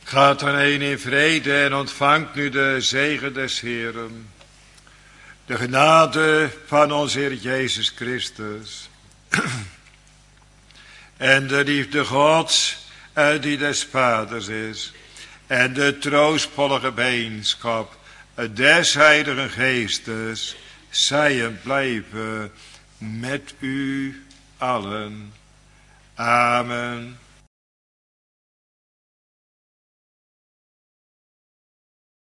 Gaat dan heen in vrede en ontvangt nu de zegen des Heeren. De genade van onze Heer Jezus Christus. En de liefde Gods die des Vaders is. En de troostvolle gemeenschap des Heiligen Geestes. Zij en blijven met u allen. Amen.